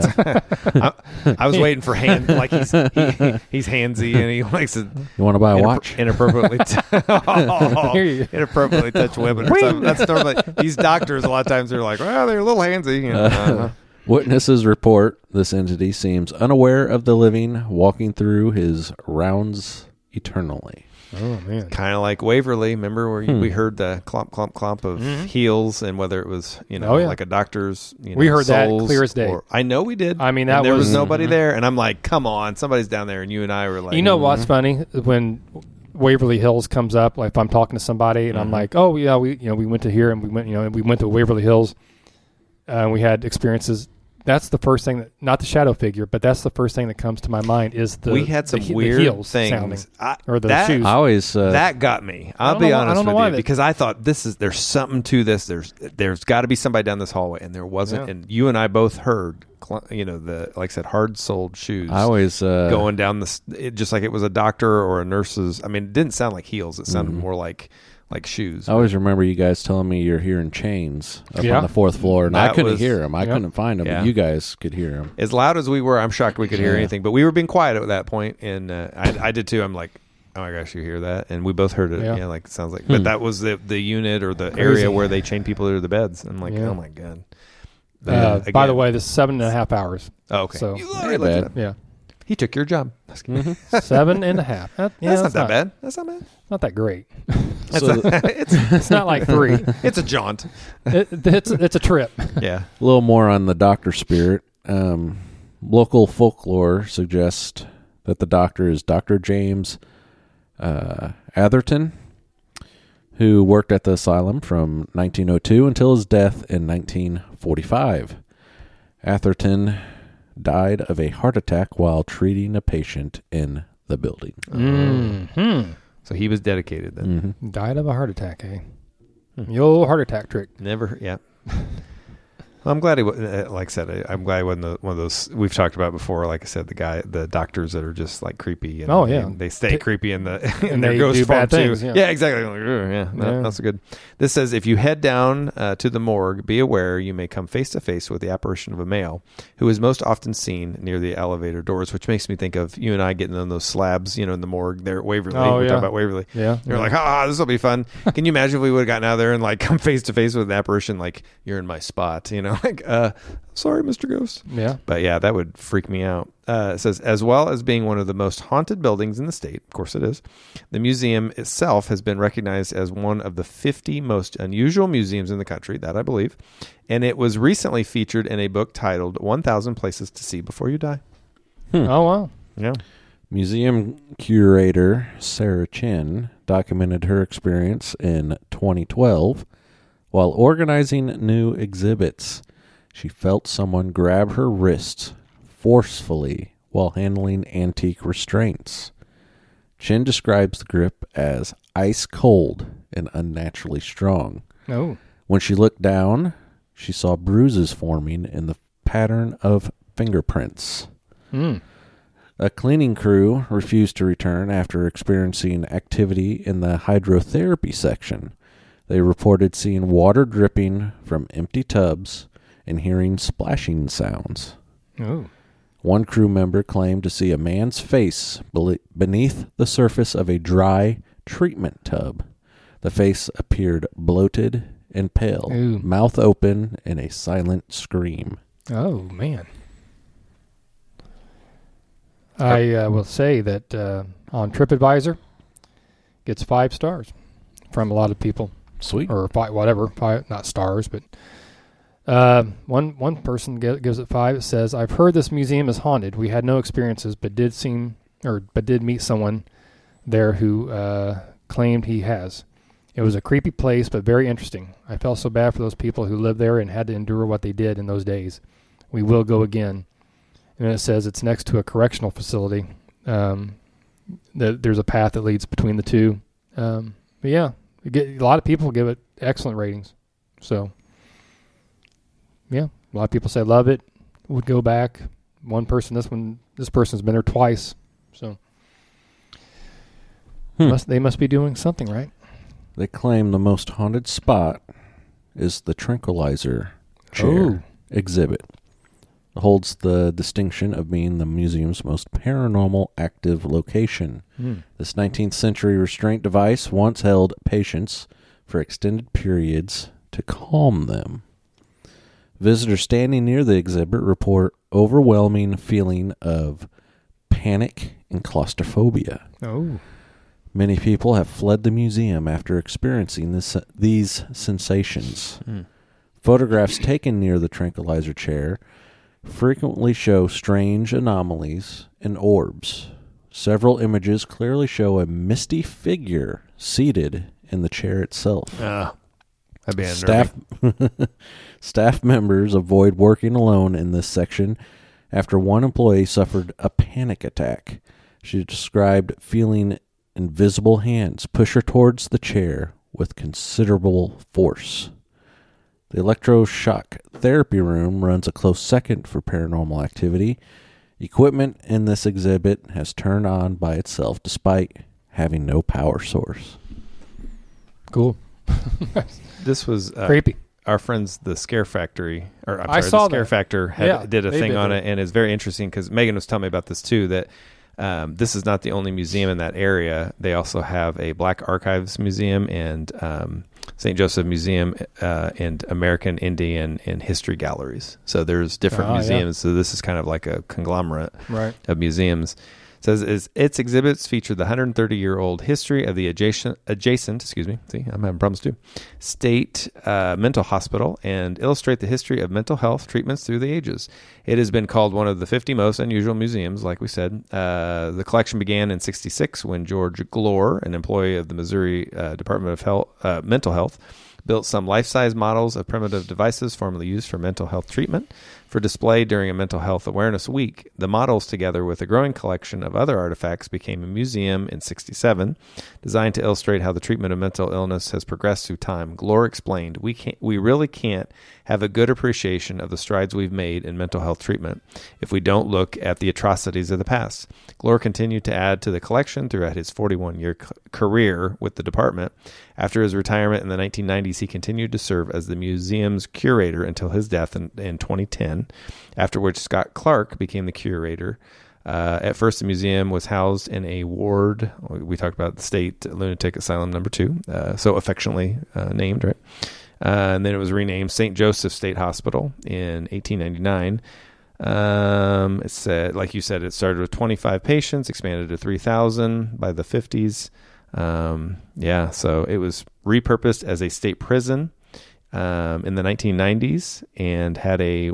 I was waiting for hand, like he's handsy and he likes to. You want to buy a watch? Inappropriately, inappropriately touch women. Or something. That's normally these doctors. A lot of times they're like, well, they're a little handsy. You know? Witnesses report this entity seems unaware of the living, walking through his rounds eternally. Oh man! Kind of like Waverly. Remember where we heard the clomp, clomp, clomp of heels, and whether it was like a doctor's. We heard that clear as day. I know we did. I mean, there was nobody there, and I'm like, come on, somebody's down there, and you and I were like, you know what's funny when Waverly Hills comes up? Like if I'm talking to somebody, and I'm like, oh yeah, we went to here, and we went to Waverly Hills, and we had experiences. That's the first thing not the shadow figure, but that's the first thing that comes to my mind is we had some weird heels things or the shoes. I always that got me. I'll be honest with you because I thought there's something to this. There's got to be somebody down this hallway, and there wasn't. Yeah. And you and I both heard, the like I said, hard soled shoes. I always going down just like it was a doctor or a nurse's. I mean, it didn't sound like heels. It sounded more like shoes. I always remember you guys telling me you're hearing chains up on the fourth floor, and I couldn't hear them. I couldn't find them, but you guys could hear them. As loud as we were, I'm shocked we could hear anything, but we were being quiet at that point, and I did too. I'm like, oh my gosh, you hear that? And we both heard it. Yeah, like it sounds like. But that was the unit or the area where they chain people to the beds. I'm like, oh my god. By the way, this is 7.5 hours. Oh, okay. So you already looked it up. Yeah. He took your job. 7.5. That's not that bad. That's not bad. Not that great. It's not like 3. It's a jaunt. It's a trip. Yeah. A little more on the Doctor spirit. Local folklore suggests that the Doctor is Dr. James Atherton, who worked at the asylum from 1902 until his death in 1945. Atherton died of a heart attack while treating a patient in the building. Mm-hmm. So he was dedicated then. Mm-hmm. Died of a heart attack, eh? The old heart attack trick. Never, yeah. I'm glad he, like I said, I'm glad he wasn't one of those we've talked about before. Like I said, the doctors that are just like creepy. And, they stay creepy in their ghost do form bad too. Things, yeah, exactly. That's good. This says if you head down to the morgue, be aware you may come face to face with the apparition of a male who is most often seen near the elevator doors. Which makes me think of you and I getting on those slabs, in the morgue there at Waverly. We're talking about Waverly. Yeah, you're like, this will be fun. Can you imagine if we would have gotten out there and like come face to face with an apparition? Like you're in my spot, like sorry, Mr. Ghost. Yeah. But yeah, that would freak me out. It says, as well as being one of the most haunted buildings in the state, of course it is, the museum itself has been recognized as one of the 50 most unusual museums in the country, that I believe. And it was recently featured in a book titled 1,000 Places to See Before You Die. Oh, wow. Yeah. Museum curator Sarah Chin documented her experience in 2012 while organizing new exhibits. She felt someone grab her wrists forcefully while handling antique restraints. Chin describes the grip as ice cold and unnaturally strong. Oh. When she looked down, she saw bruises forming in the pattern of fingerprints. A cleaning crew refused to return after experiencing activity in the hydrotherapy section. They reported seeing water dripping from empty tubs and hearing splashing sounds. Oh. One crew member claimed to see a man's face beneath the surface of a dry treatment tub. The face appeared bloated and pale, mouth open in a silent scream. Oh, man. I will say that on TripAdvisor, gets 5 stars from a lot of people. Sweet. Or 5, whatever, 5, not stars, but one person gives it 5. It says, "I've heard this museum is haunted. We had no experiences, but did meet someone there who claimed he has. It was a creepy place, but very interesting. I felt so bad for those people who lived there and had to endure what they did in those days. We will go again. and it says it's next to a correctional facility. There's a path that leads between the two. But yeah, a lot of people give it excellent ratings. So yeah, a lot of people say love it. Would go back. One person, this person's been there twice. So they must be doing something right. They claim the most haunted spot is the Tranquilizer Chair exhibit. It holds the distinction of being the museum's most paranormal active location. This 19th century restraint device once held patients for extended periods to calm them. Visitors standing near the exhibit report overwhelming feeling of panic and claustrophobia. Oh. Many people have fled the museum after experiencing these sensations. Photographs taken near the Tranquilizer Chair frequently show strange anomalies and orbs. Several images clearly show a misty figure seated in the chair itself. That'd be unnerving. Staff members avoid working alone in this section after one employee suffered a panic attack. She described feeling invisible hands push her towards the chair with considerable force. The electroshock therapy room runs a close second for paranormal activity. Equipment in this exhibit has turned on by itself despite having no power source. Cool. This was creepy. Our friends, the Scare Factory, I saw the Scare Factor did a thing on it, and it's very interesting because Megan was telling me about this too, that this is not the only museum in that area. They also have a Black Archives Museum and St. Joseph Museum and American Indian and History Galleries. So there's different museums. Yeah. So this is kind of like a conglomerate of museums. It says its exhibits feature the 130-year-old history of the adjacent, see, I'm having problems too, state mental hospital and illustrate the history of mental health treatments through the ages. It has been called one of the 50 most unusual museums, like we said. The collection began in 1966 when George Glore, an employee of the Missouri Department of Mental Health, built some life-size models of primitive devices formerly used for mental health treatment for display during a Mental Health Awareness Week. The models, together with a growing collection of other artifacts, became a museum in 1967, designed to illustrate how the treatment of mental illness has progressed through time. Glore explained, we really can't have a good appreciation of the strides we've made in mental health treatment if we don't look at the atrocities of the past. Glore continued to add to the collection throughout his 41-year career with the department. After his retirement in the 1990s, he continued to serve as the museum's curator until his death in 2010, after which Scott Clark became the curator. At first, the museum was housed in a ward. We talked about the State Lunatic Asylum number 2, so affectionately named, right? And then it was renamed St. Joseph State Hospital in 1899. It said, like you said, it started with 25 patients, expanded to 3,000 by the 50s. So it was repurposed as a state prison in the 1990s and had a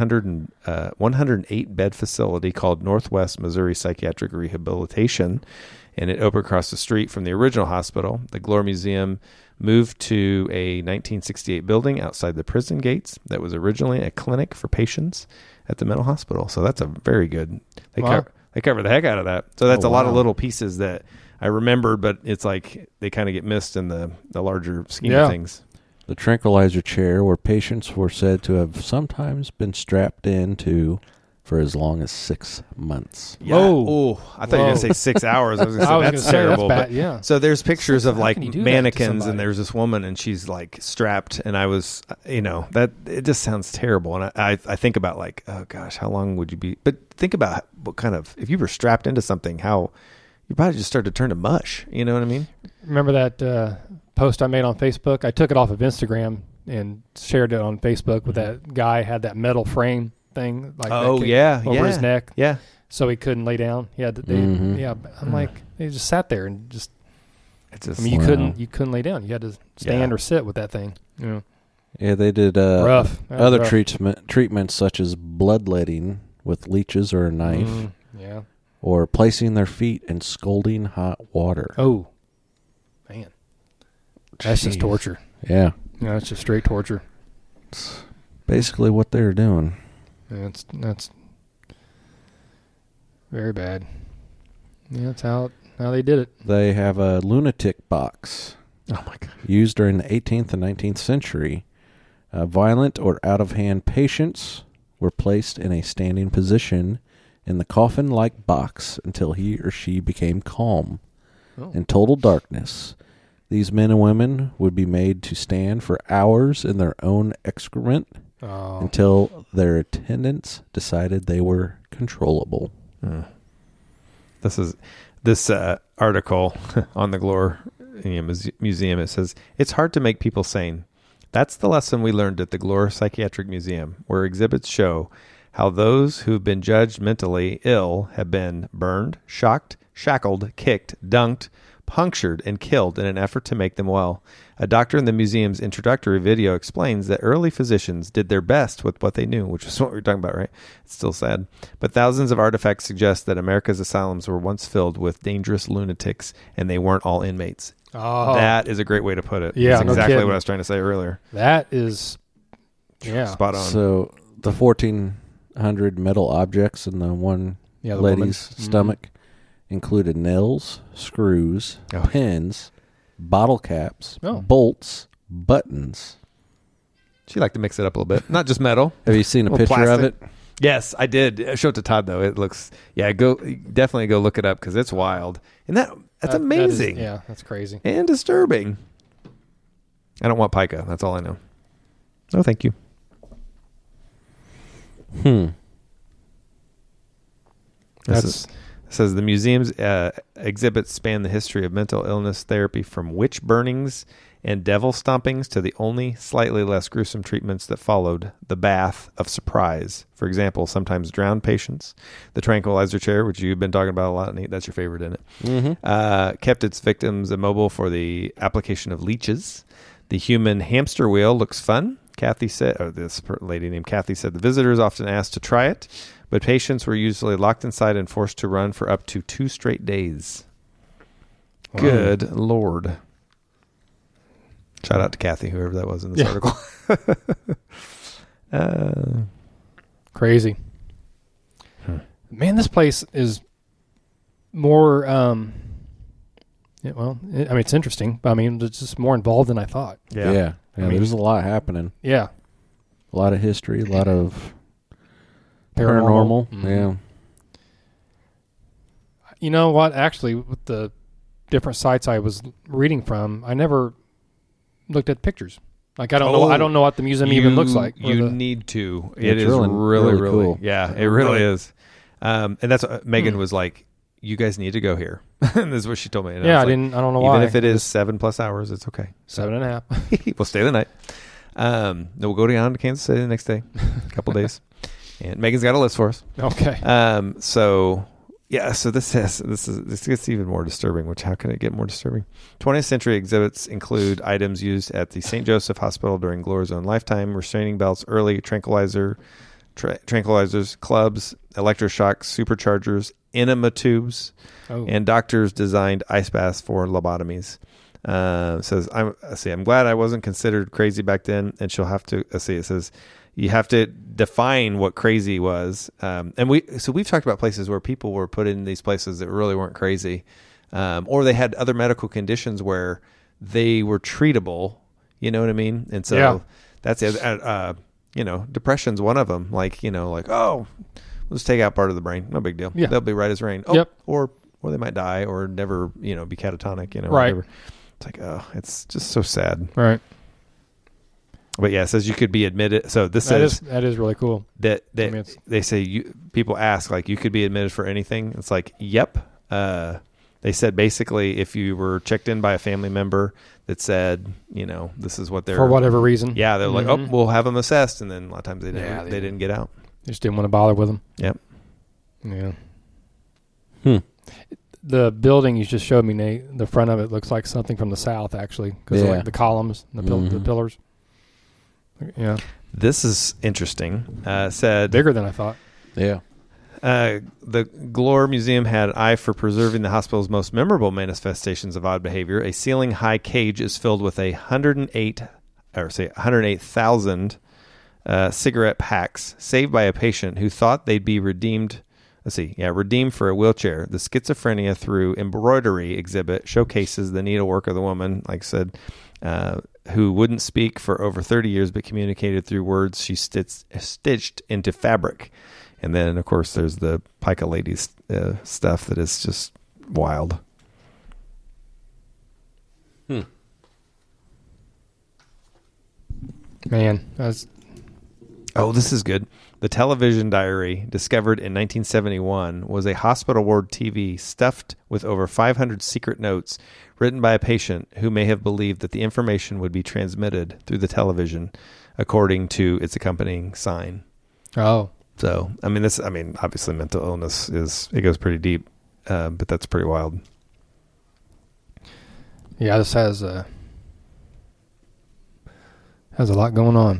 108 bed facility called Northwest Missouri Psychiatric Rehabilitation, and it opened across the street from the original hospital. The Glore Museum moved to a 1968 building outside the prison gates that was originally a clinic for patients at the mental hospital. So that's a very good. They cover the heck out of that. So that's a lot of little pieces that I remembered, but it's like they kind of get missed in the larger scheme of things. The Tranquilizer Chair, where patients were said to have sometimes been strapped into for as long as 6 months. Yeah. Oh, I thought you were going to say 6 hours. I was going to say that's terrible. That's bad, yeah. So there's pictures of like mannequins, and there's this woman, and she's like strapped, and I was, that it just sounds terrible. And I think about like, oh gosh, how long would you be? But think about what kind of, if you were strapped into something, how you probably just start to turn to mush. You know what I mean? Remember that post I made on Facebook? I took it off of Instagram and shared it on Facebook with that guy had that metal frame thing like over his neck, so he couldn't lay down. He had I'm like, he just sat there and just you couldn't lay down. You had to stand or sit with that thing. Yeah, they did rough other treatments such as bloodletting with leeches or a knife, or placing their feet in scalding hot water. Oh man, that's just torture. Yeah, it's just straight torture. It's basically what they're doing. That's Very bad. Yeah, that's how they did it. They have a lunatic box. Oh my God. Used during the 18th and 19th century. Violent or out-of-hand patients were placed in a standing position in the coffin-like box until he or she became calm. In total darkness, these men and women would be made to stand for hours in their own excrement until their attendants decided they were controllable. This article on the Glore Museum. It says, it's hard to make people sane. That's the lesson we learned at the Glore Psychiatric Museum, where exhibits show how those who've been judged mentally ill have been burned, shocked, shackled, kicked, dunked, punctured, and killed in an effort to make them well. A doctor in the museum's introductory video explains that early physicians did their best with what they knew, which is what we were talking about, right? It's still sad. But thousands of artifacts suggest that America's asylums were once filled with dangerous lunatics, and they weren't all inmates. Oh. That is a great way to put it. Yeah, that's exactly what I was trying to say earlier. That is, spot on. So the 1,400 metal objects in the one lady's stomach included nails, screws, pins, bottle caps, bolts, buttons. She liked to mix it up a little bit. Not just metal. Have you seen a picture plastic. of it? Yes, I did. I showed it to Todd, though. It looks, definitely go look it up because it's wild. And that's amazing. That's crazy. And disturbing. I don't want pica. That's all I know. No, thank you. It says the museum's exhibits span the history of mental illness therapy from witch burnings and devil stompings to the only slightly less gruesome treatments that followed, the bath of surprise. For example, sometimes drowned patients. The tranquilizer chair, which you've been talking about a lot, Nate, that's your favorite, isn't it? Kept its victims immobile for the application of leeches. The human hamster wheel looks fun. Kathy said, this lady named Kathy said, the visitors often asked to try it, but patients were usually locked inside and forced to run for up to 2 straight days. Wow. Good Lord. Shout out to Kathy, whoever that was in this article. Crazy. Man, this place is more, it's interesting. But it's just more involved than I thought. Yeah. There's a lot happening. Yeah. A lot of history, a lot of paranormal. Mm-hmm. Yeah. You know what? Actually, with the different sites I was reading from, I never looked at pictures. Like I don't know what the museum even looks like. You need to. It is really cool. Yeah, it really is. And that's what Megan was like, you guys need to go here. And this is what she told me. And I don't know why. Even if it is 7+ hours, it's okay. 7.5. We'll stay the night. Then we'll go down to Kansas City the next day, a couple days. And Megan's got a list for us. Okay. So this gets even more disturbing, which how can it get more disturbing? 20th century exhibits include items used at the St. Joseph Hospital during Glore's own lifetime, restraining belts, early tranquilizers, clubs, electroshocks, superchargers, enema tubes, and doctors designed ice baths for lobotomies. Says, I'm glad I wasn't considered crazy back then, and she'll have to, it says, you have to define what crazy was. And we've talked about places where people were put in these places that really weren't crazy, or they had other medical conditions where they were treatable, you know what I mean? And so that's it. Depression's one of them. Let's take out part of the brain. No big deal. Yeah. They'll be right as rain. Or they might die or never, be catatonic, right. Whatever. It's like, it's just so sad. Right. But it says you could be admitted. So that is really cool. They say people ask you could be admitted for anything. It's like, yep. They said basically if you were checked in by a family member that said, this is what they're for whatever reason. Yeah, they're like, we'll have them assessed, and then a lot of times they didn't get out. They just didn't want to bother with them. Yep. Yeah. The building you just showed me, Nate, the front of it looks like something from the South, actually, because of the columns and the pillars. Yeah. This is interesting. Said bigger than I thought. Yeah. The Glore Museum had an eye for preserving the hospital's most memorable manifestations of odd behavior. A ceiling-high cage is filled with 108,000 cigarette packs saved by a patient who thought they'd be redeemed let's see. Yeah, Redeemed for a Wheelchair. The Schizophrenia Through Embroidery exhibit showcases the needlework of the woman, like I said, who wouldn't speak for over 30 years but communicated through words she stitched into fabric. And then, of course, there's the Pica Ladies stuff that is just wild. Man, that's... Oh, this is good. The Television Diary, discovered in 1971, was a hospital ward TV stuffed with over 500 secret notes written by a patient who may have believed that the information would be transmitted through the television, according to its accompanying sign. Oh. So, obviously mental illness it goes pretty deep, but that's pretty wild. Yeah, this has a lot going on.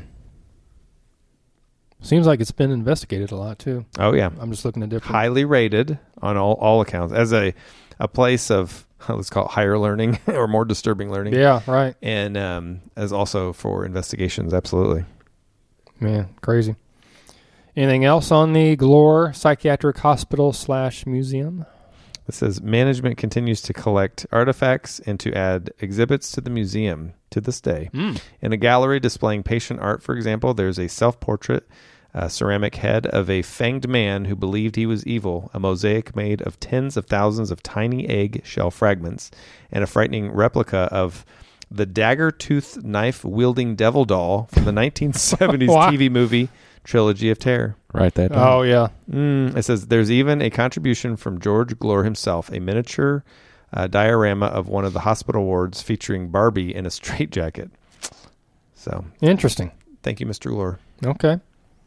Seems like it's been investigated a lot too. Oh yeah, I'm just looking at different. Highly rated on all accounts as a place of, let's call it higher learning or more disturbing learning. Yeah, right. And as also for investigations, absolutely. Man, crazy. Anything else on the Glore Psychiatric Hospital / Museum? It says management continues to collect artifacts and to add exhibits to the museum to this day. In a gallery displaying patient art, for example, there's a self-portrait ceramic head of a fanged man who believed he was evil, a mosaic made of tens of thousands of tiny egg shell fragments, and a frightening replica of the dagger-toothed knife-wielding devil doll from the 1970s TV movie Trilogy of Terror. Write that down. Oh, yeah. It says there's even a contribution from George Glore himself, a miniature diorama of one of the hospital wards featuring Barbie in a straitjacket. So Interesting. thank you, Mr. Glore. Okay.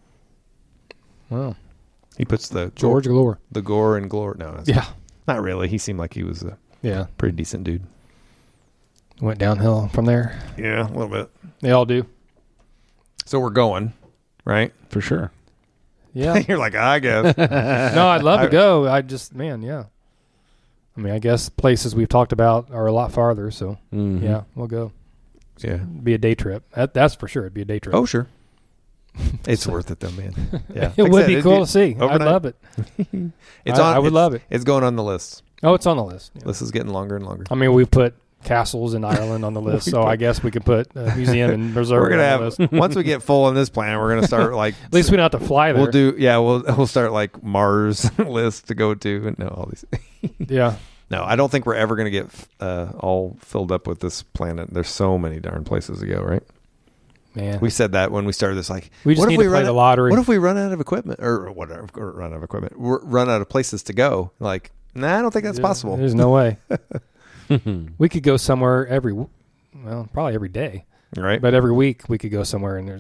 Wow. He puts the George Glore. the gore and Glore. No, that's Yeah. not really. He seemed like he was a pretty decent dude. Went downhill from there. Yeah, a little bit. They all do. So we're going, right? For sure. Yeah. You're like, I guess. No, I'd love to go. I just, yeah. I mean, I guess places we've talked about are a lot farther, so yeah, we'll go. Yeah. Be a day trip. That's for sure. It'd be a day trip. Oh, sure. It's worth it though, man. Yeah. It would be cool to see. overnight. I'd love it. I would love it. It's going on the list. Oh, it's on the list. Yeah. List is getting longer and longer. I mean, we've put castles in Ireland on the list, so I guess we could put a museum in Missouri. We're gonna on the have list. once we get full on this plan, we're gonna start like At least we don't have to fly there. We'll start like Mars list to go to and all these. Yeah. No, I don't think we're ever gonna get all filled up with this planet. There's so many darn places to go, right? Man, We said that when we started this. Like, we just what need if we to play run the out- lottery. What if we run out of equipment or whatever? Or run out of equipment. Run out of places to go. Like, nah, I don't think that's possible. There's no way. We could go somewhere probably every day, Right? but every week we could go somewhere, and there's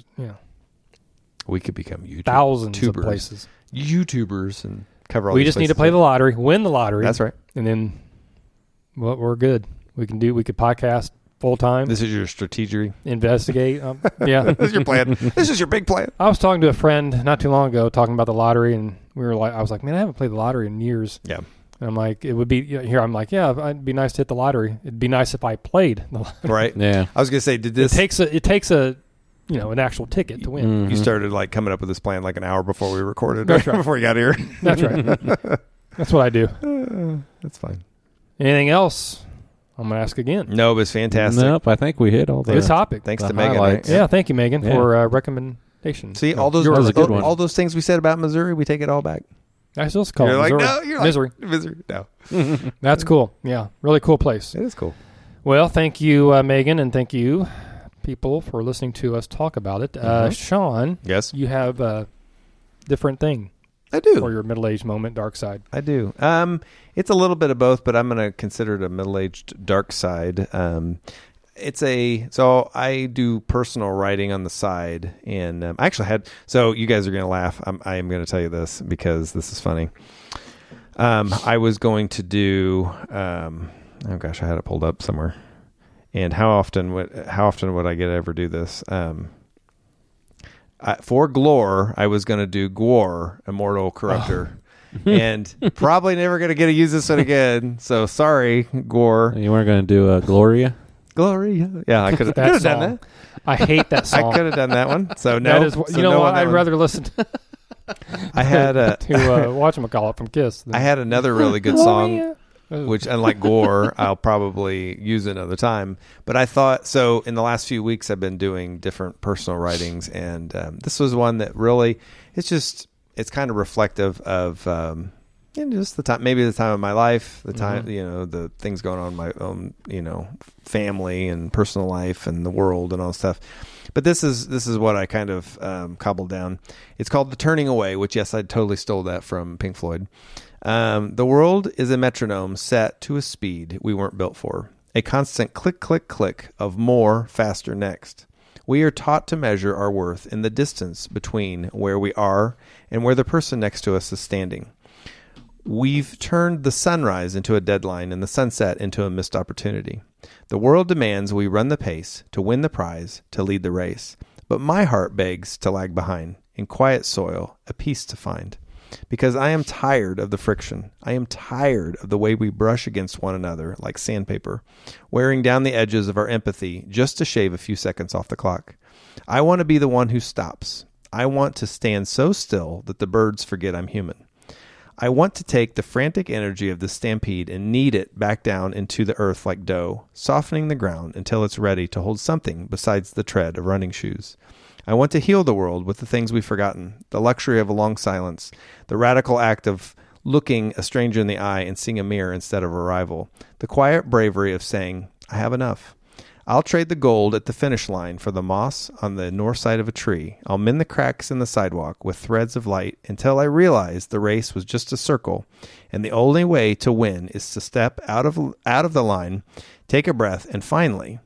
we could become thousands of YouTubers. places. YouTubers and cover all. We these just need to places. play the lottery, win the lottery. That's right. And then, we're good. We could podcast full time, This is your strategy. investigate. Yeah. This is your plan. This is your big plan. I was talking to a friend not too long ago, talking about the lottery, and I was like, man, I haven't played the lottery in years. Yeah. And I'm like, it would be here. I'm like, yeah, it'd be nice to hit the lottery. It'd be nice if I played the lottery. Right. Yeah. I was gonna say, did this? It takes a an actual ticket to win. You started like coming up with this plan like an hour before we recorded. That's right. Before you got here. That's right. That's what I do. That's fine. Anything else? I'm gonna ask again. No, but it's fantastic. Nope, I think we hit all the Good topic. Thanks The to Megan. highlights. Yeah, thank you, Megan, Yeah. for recommendations. See, all those Yours was a good one. all those things we said about Missouri, we take it all back. I still call You're it like, Missouri. no, you're Missouri. like Missouri. No, That's cool. Yeah, really cool place. it is cool. Well, thank you, Megan, and thank you, people, for listening to us talk about it. Sean, Yes, you have a different thing I do. for your middle-aged moment, dark side. I do. It's a little bit of both, but I'm going to consider it a middle-aged dark side. So I do personal writing on the side, and I actually had. So you guys are going to laugh. I am going to tell you this because this is funny. I was going to do. Oh gosh, I had it pulled up somewhere. And how often would I get to ever do this? For Glore, I was going to do Gwar, Immortal Corruptor. And probably never going to get to use this one again. So sorry, Gwar. You weren't going to do Gloria? Glory. Yeah, I could have done song. that. I hate that song. I could have done that one. So no. That is, So you know no what? on that I'd one. rather listen to I had to whatchamacallit from Kiss. I had another really good song, which, unlike Gore, I'll probably use another time. But I thought, so in the last few weeks, I've been doing different personal writings, and this was one that really, it's kind of reflective of just the time, maybe the time of my life, the time, the things going on in my own, family and personal life and the world and all stuff. But this is what I kind of cobbled down. It's called The Turning Away, which, yes, I totally stole that from Pink Floyd. The world is a metronome set to a speed we weren't built for. A constant click, click, click of more, faster, next. We are taught to measure our worth in the distance between where we are and where the person next to us is standing. We've turned the sunrise into a deadline and the sunset into a missed opportunity. The world demands we run the pace, to win the prize, to lead the race. But my heart begs to lag behind, in quiet soil, a peace to find. Because I am tired of the friction. I am tired of the way we brush against one another like sandpaper, wearing down the edges of our empathy just to shave a few seconds off the clock. I want to be the one who stops. I want to stand so still that the birds forget I'm human. I want to take the frantic energy of the stampede and knead it back down into the earth like dough, softening the ground until it's ready to hold something besides the tread of running shoes. I want to heal the world with the things we've forgotten, the luxury of a long silence, the radical act of looking a stranger in the eye and seeing a mirror instead of a rival, the quiet bravery of saying, I have enough. I'll trade the gold at the finish line for the moss on the north side of a tree. I'll mend the cracks in the sidewalk with threads of light until I realize the race was just a circle, and the only way to win is to step out of the line, take a breath, and finally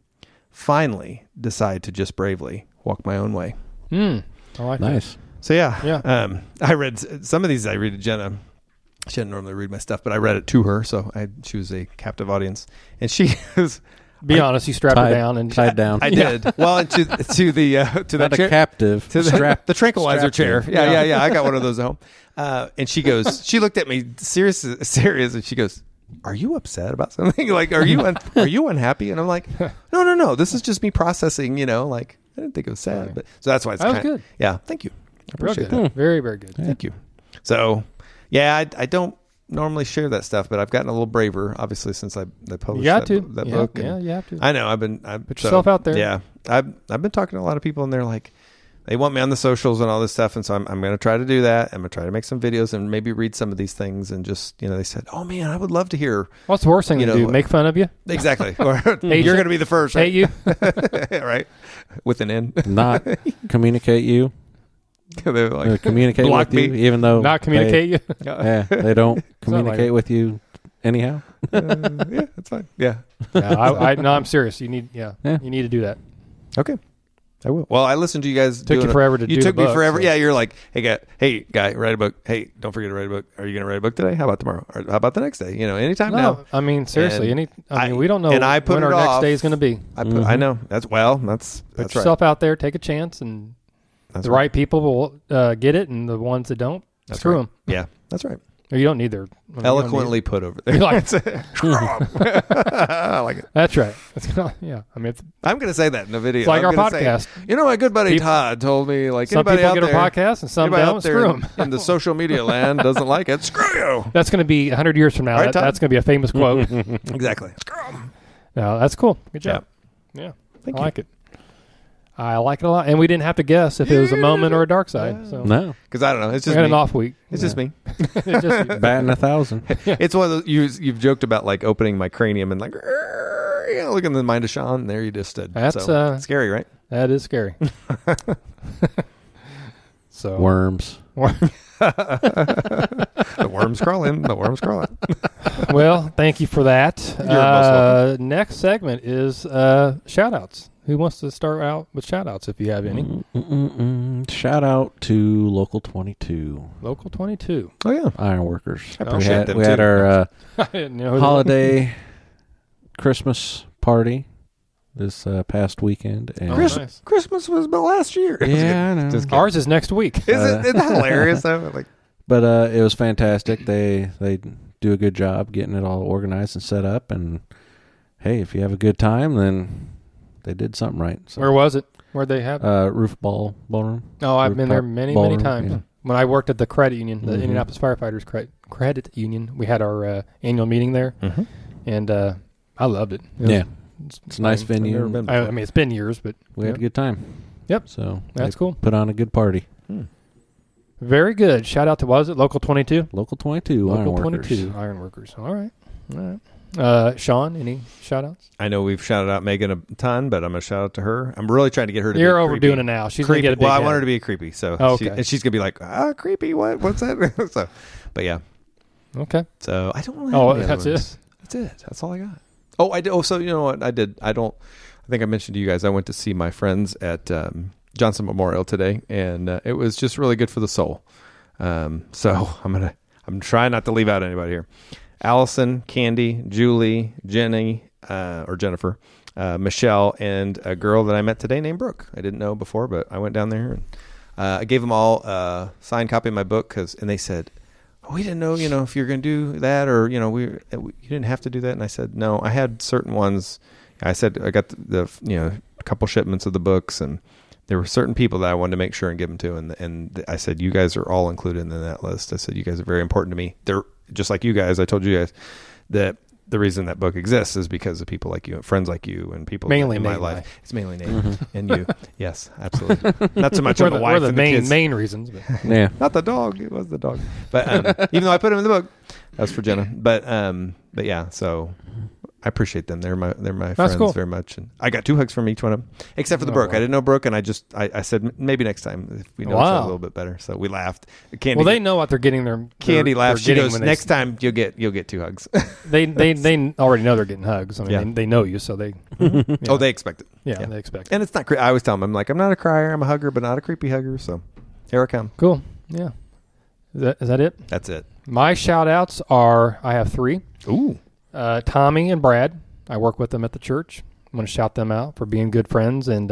decide to just bravely walk my own way. I like nice. that. So yeah. I read some of these. I read to Jenna. She didn't normally read my stuff, but I read it to her, so she was a captive audience, and she was. Be honest, you strapped her down and tied down. I did. Well, and to the chair, captive, to the tranquilizer chair. Yeah. I got one of those at home. And she goes. She looked at me serious, and she goes, "Are you upset about something? Like, are you unhappy?" And I'm like, "No. This is just me processing. Like I didn't think it was sad, Right. but so that's why it's that was good. Yeah, thank you. I appreciate Real that. good. Very, very good. Thank you. So, yeah, I don't normally share that stuff, but I've gotten a little braver, obviously, since I published You got that book. Yeah, you have to. I know. Put yourself out there. Yeah, I've been talking to a lot of people, and they're like, they want me on the socials and all this stuff, and so I'm going to try to do that. I'm going to try to make some videos and maybe read some of these things, and just they said, "Oh man, I would love to hear." What's the worst thing to do? Make fun of you? Exactly. Or you're going to be the first. Right? Hate you? Right? With an N. Not communicate you. They're like, communicate block with you, me. even though Not communicate you? Yeah, they don't communicate like with you anyhow. Yeah, that's fine. Yeah. No, I'm serious. You need, You need to do that. Okay. I will. Well, I listened to you guys. Took you forever to do You took the me book, forever. so. Yeah, you're like, hey guy, write a book. Hey, don't forget to write a book. Are you going to write a book today? How about tomorrow? Or how about the next day? Anytime now. I mean, seriously. And we don't know and I put when it our next off. day is going to be. I know. That's Put right. yourself out there, take a chance, and That's the right people will get it, and the ones that don't, screw them. Yeah, that's right. Or you don't need their Eloquently put over there. You're like, Screw 'em. I like it. that's right. I mean, it's I'm going to say that in the video. like I'm our gonna say, podcast. my good buddy People- Todd told me, like, Some anybody people out get there, our podcast, and some anybody don't. out there Screw them. in the social media land doesn't like it. Screw you. That's going to be 100 years from now. Right, Todd? That's going to be a famous quote. Exactly. Screw 'em. No, that's cool. Good job. Yeah, Thank I you. like it. I like it a lot, and we didn't have to guess if it was a moment or a dark side. So No, Because I don't know. It's we just had me. an off week. It's just me. It's just, batting 1,000. It's one of those you've joked about, like opening my cranium and like, look in the mind of Sean. There you just stood. That's, so, scary, right? that is scary. So Worms. The worms crawling. The worms crawling. Well, thank you for that. You're most welcome. Next segment is shout outs. Who wants to start out with shout outs if you have any? Shout out to Local 22 Local 22. Oh yeah. Ironworkers. I appreciate them, we had too. our I didn't know who holiday Christmas party this past weekend. And Nice. Christmas was about last year. Yeah, I know. Just kidding. Ours is next week. Isn't it hilarious though? Like, But it was fantastic. They do a good job getting it all organized and set up. And hey, if you have a good time, then they did something right. So, Where was it? Where'd they have it? Roof Ballroom. Oh, I've been there Rooftop many ballroom, times. yeah. when I worked at the credit union, the Indianapolis Firefighters Credit Union, we had our annual meeting there, and I loved it. It's a nice venue. I mean, it's been years, but we had a good time. Yep. So that's cool. Put on a good party. Very good. Shout out to, what was it, Local 22? Local 22 Local Ironworkers. 22 Ironworkers. All right. Sean, any shout outs? I know we've shouted out Megan a ton, but I'm going to shout out to her. I'm really trying to get her to You're be overdoing creepy. it now. She's creepy. going to get a big Well, I head. want her to be creepy. So okay. and she's going to be like, creepy, what's that? So, but yeah. Okay. So I don't really have any that's other it? ones. That's it. That's all I got. Oh, I did. Oh, so you know what I did? I think I mentioned to you guys, I went to see my friends at Johnson Memorial today, and it was just really good for the soul. So I'm trying not to leave out anybody here. Allison, Candy, Julie, Jenny, or Jennifer, Michelle, and a girl that I met today named Brooke. I didn't know before, but I went down there and I gave them all a signed copy of my book and they said, "Oh, we didn't know, if you're going to do that, or you didn't have to do that." And I said, "No, I had certain ones." I said I got the a couple shipments of the books, and there were certain people that I wanted to make sure and give them to, and I said, "You guys are all included in that list." I said, "You guys are very important to me." They're just like you guys. I told you guys that the reason that book exists is because of people like you, friends like you, and people mainly in my Nate life. It's mainly Nate and you. Yes, absolutely. Not so much We're on the wife the and the kids. main reasons. But. Yeah. Not the dog. It was the dog. But even though I put him in the book, that's for Jenna. But yeah. So I appreciate them. They're my friends cool. very much. And I got 2 hugs from each one of them, except for the Brooke. Wow. I didn't know Brooke, and I said maybe next time if we know each other a little bit better. So we laughed. Candy, Well, they know what they're getting. Candy laughed. She goes, when "Next time you'll get 2 hugs." They already know they're getting hugs. I mean, they know you, so they. Oh, they expect it. Yeah, they expect it. And it's not. I always tell them, I'm like, I'm not a crier. I'm a hugger, but not a creepy hugger. So here I come. Cool. Yeah. Is that it? That's it. My shout outs are, I have 3. Ooh. Tommy and Brad. I work with them at the church. I'm going to shout them out for being good friends, and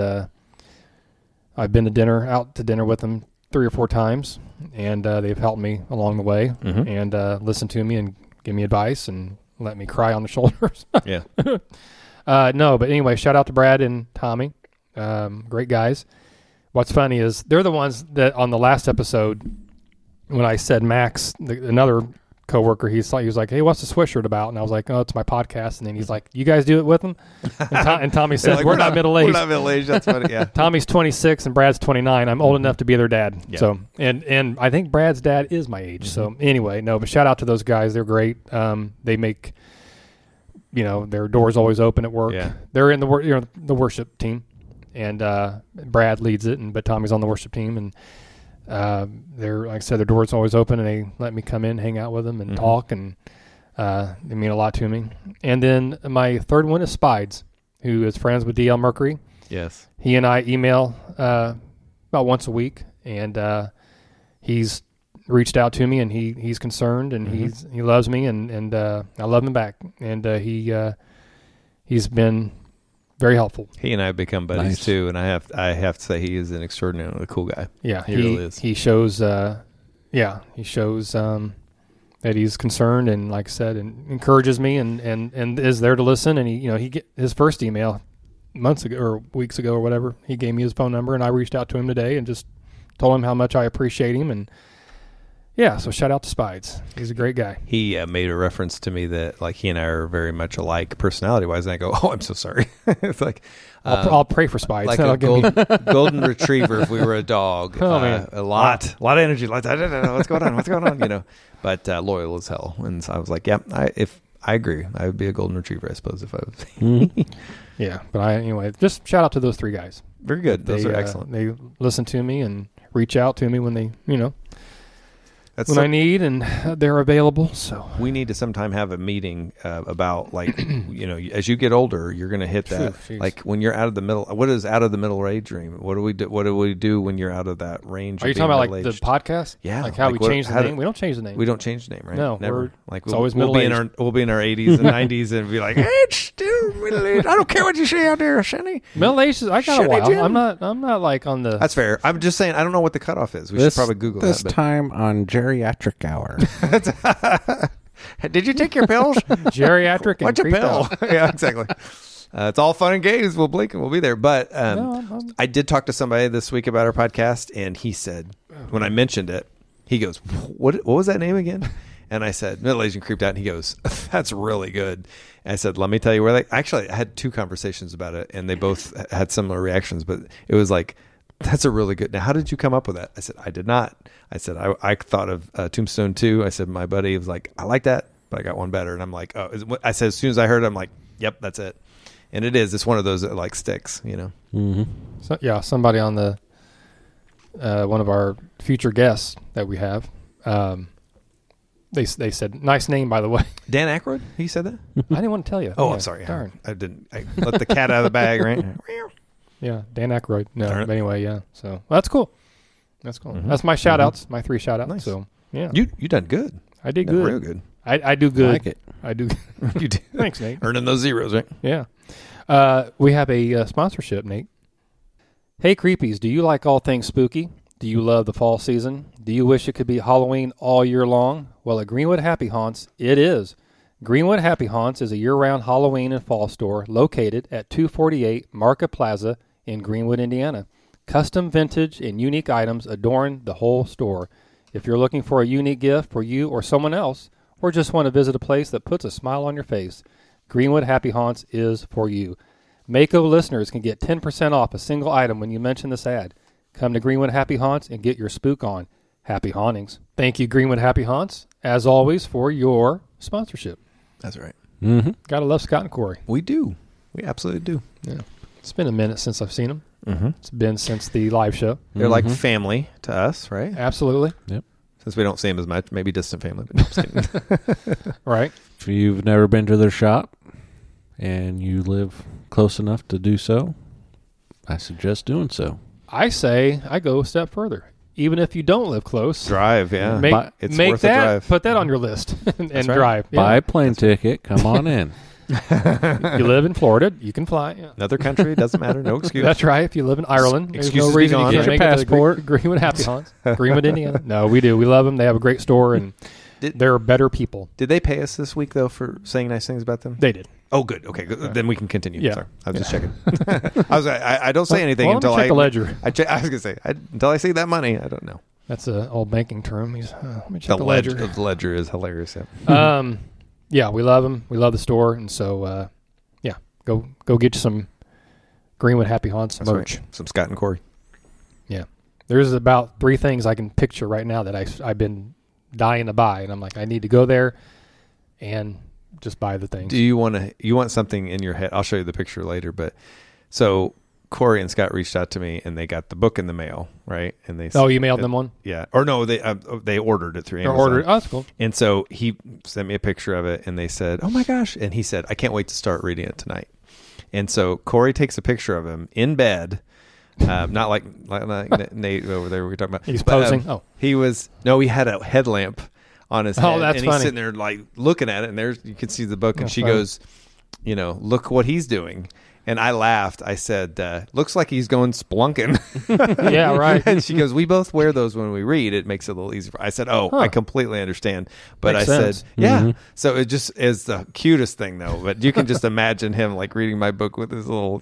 I've been out to dinner with them 3 or 4 times, and they've helped me along the way and listened to me and give me advice and let me cry on the shoulders. Yeah. No, but anyway, shout out to Brad and Tommy. Great guys. What's funny is they're the ones that on the last episode, when I said Max, another coworker, he was like, "Hey, what's the sweatshirt about?" And I was like, "Oh, it's my podcast." And then he's like, "You guys do it with him?" And Tommy says, Like, we're not middle-aged. We're not middle-aged. That's funny. Yeah. Tommy's 26 and Brad's 29. I'm old enough to be their dad. Yeah. So, and I think Brad's dad is my age. So anyway, no, but shout out to those guys. They're great. They make, their doors always open at work. Yeah. They're in the worship team, and Brad leads it, but Tommy's on the worship team, and they're, like I said, their door's always open, and they let me come in, hang out with them, and talk, and they mean a lot to me. And then my third one is Spides, who is friends with DL Mercury. Yes. He and I email about once a week, and he's reached out to me, and he's concerned, and he loves me, and I love him back, and he's been very helpful. He and I have become buddies too, and I have to say he is an extraordinarily cool guy. Yeah, he really is. He shows, that he's concerned, and like I said, and encourages me, and is there to listen. And he get his first email months ago or weeks ago or whatever. He gave me his phone number, and I reached out to him today and just told him how much I appreciate him. And yeah, so shout out to Spides. He's a great guy. He made a reference to me that like he and I are very much alike personality wise, and I go, "Oh, I'm so sorry." It's like I'll pray for Spides. like a golden retriever if we were a dog. Oh man, a lot of energy. Like I don't know what's going on. But loyal as hell. And so I was like, "Yeah, if I agree, I would be a golden retriever, I suppose, if I was." Yeah, but anyway, just shout out to those 3 guys. Very good. Those are excellent. They listen to me and reach out to me when they, That's I need, and they're available. So we need to sometime have a meeting about like, as you get older, you're going to hit that. Like when you're out of the middle. What is out of the middle age range? What do we do? What do we do when you're out of that range? Are you talking about like the podcast? Yeah, like how we change the name. We don't change the name. We don't change the name, right? No, never. Like it's always we'll be in our 80s and 90s and be like, "Hey, it's still middle age. I don't care what you say out there, Shenny." Middle age is I got a while. Jim. I'm not like on the. That's fair. I'm just saying I don't know what the cutoff is. We should probably Google this that. This time on Geriatric Hour. Did you take your pills? Geriatric and what's your pill? Yeah, exactly. It's all fun and games. We'll blink and we'll be there. But I did talk to somebody this week about our podcast, and he said, when I mentioned it, He goes, what was that name again? And I said, Middle Asian Creeped Out. And he goes, that's really good. And I said, let me tell you where they... Actually, I had 2 conversations about it, and they both had similar reactions, but it was like, that's a really good... Now, how did you come up with that? I said, I did not. I said, I thought of Tombstone 2. I said, my buddy was like, I like that, but I got one better. And I'm like, oh... I said, as soon as I heard it, I'm like, yep, that's it. And it is. It's one of those that like sticks, you know? Mm-hmm. So, yeah, somebody on the... one of our future guests that we have... They said, nice name, by the way. Dan Aykroyd? He said that? I didn't want to tell you. Oh, Yeah, I'm sorry. Darn. I didn't. I let the cat out of the bag, right? Yeah, Dan Aykroyd. No, Darn it. but anyway, yeah. So well, that's cool. That's cool. Mhm. That's my shout-outs, my 3 shout-outs. Nice. So, yeah. You done good. I did Done good. real good. I do good. Like it. I do. You did. Thanks, Nate. Earning those zeros, right? Yeah. We have a sponsorship, Nate. Hey, Creepies, do you like all things spooky? Do you love the fall season? Do you wish it could be Halloween all year long? Well, at Greenwood Happy Haunts, it is. Greenwood Happy Haunts is a year-round Halloween and fall store located at 248 Market Plaza in Greenwood, Indiana. Custom vintage and unique items adorn the whole store. If you're looking for a unique gift for you or someone else, or just want to visit a place that puts a smile on your face, Greenwood Happy Haunts is for you. Mako listeners can get 10% off a single item when you mention this ad. Come to Greenwood Happy Haunts and get your spook on. Happy hauntings. Thank you, Greenwood Happy Haunts, as always, for your sponsorship. That's right. Mm-hmm. Gotta love Scott and Corey. We do. We absolutely do. Yeah. It's been a minute since I've seen them. Mm-hmm. It's been since the live show. They're like family to us, right? Absolutely. Yep. Since we don't see them as much, maybe distant family. But no, I'm just kidding. Right. If you've never been to their shop and you live close enough to do so, I suggest doing so. I say I go a step further. Even if you don't live close, Drive, yeah. make, It's make worth a that, drive. put that on your list and right. drive. Buy Yeah. a plane ticket. Come on in. You live in Florida, you can fly. Yeah. Another country, doesn't matter. No excuse. That's right. If you live in Ireland, there's Excuses no be reason gone. you can't Get your make it to passport. Greenwood Happy Haunts, Greenwood, Indiana. No, we do. We love them. They have a great store, and they're better people. Did they pay us this week, though, for saying nice things about them? They did. Oh, good. Okay, good. Then we can continue. Yeah. Sorry. I was just checking. I don't say anything Well, until let me check I... the ledger. I was going to say, until I see that money, I don't know. That's an old banking term. Let me check the ledger. ledger. The ledger is hilarious. Yeah. Yeah, we love them. We love the store, and so yeah, go get you some Greenwood Happy Haunts That's merch. right. Some Scott and Corey. Yeah, there's about 3 things I can picture right now that I've been dying to buy, and I'm like, I need to go there and just buy the things. Do you want something in your head? I'll show you the picture later. But so Corey and Scott reached out to me, and they got the book in the mail, right? And they you mailed them one? Yeah, or no, they ordered it through Or Amazon. ordered? Oh, that's cool. And so he sent me a picture of it, and they said, "Oh my gosh!" And he said, "I can't wait to start reading it tonight." And so Corey takes a picture of him in bed, not like Nate over there we were talking about. He's but, posing. He had a headlamp on his head, that's and he's funny. sitting there like looking at it, and there's you can see the book, and That's she funny. goes, "Look what he's doing." And I laughed. I said, "Looks like he's going spelunking." Yeah, right. And she goes, "We both wear those when we read. It makes it a little easier." I said, "Oh, I completely understand." But Makes I sense. said, "Yeah." Mm-hmm. So it just is the cutest thing, though. But you can just imagine him like reading my book with his little,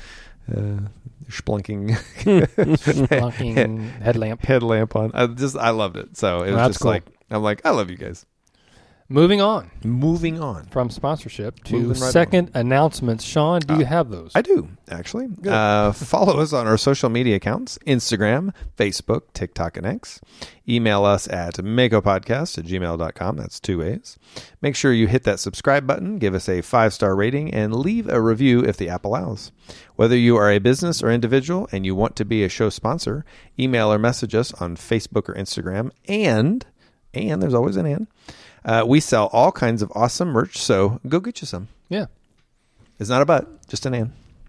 splunking Flunking headlamp. headlamp on. I loved it. So it was That's just cool. like I'm like, I love you guys. Moving on Moving on. from sponsorship to Moving right second announcements. Sean, do you have those? I do, actually. Follow us on our social media accounts, Instagram, Facebook, TikTok, and X. Email us at makopodcast@gmail.com. That's 2 ways. Make sure you hit that subscribe button, give us a 5-star rating, and leave a review if the app allows. Whether you are a business or individual and you want to be a show sponsor, email or message us on Facebook or Instagram. And there's always an and. We sell all kinds of awesome merch, so go get you some. Yeah. It's not a but, just an and.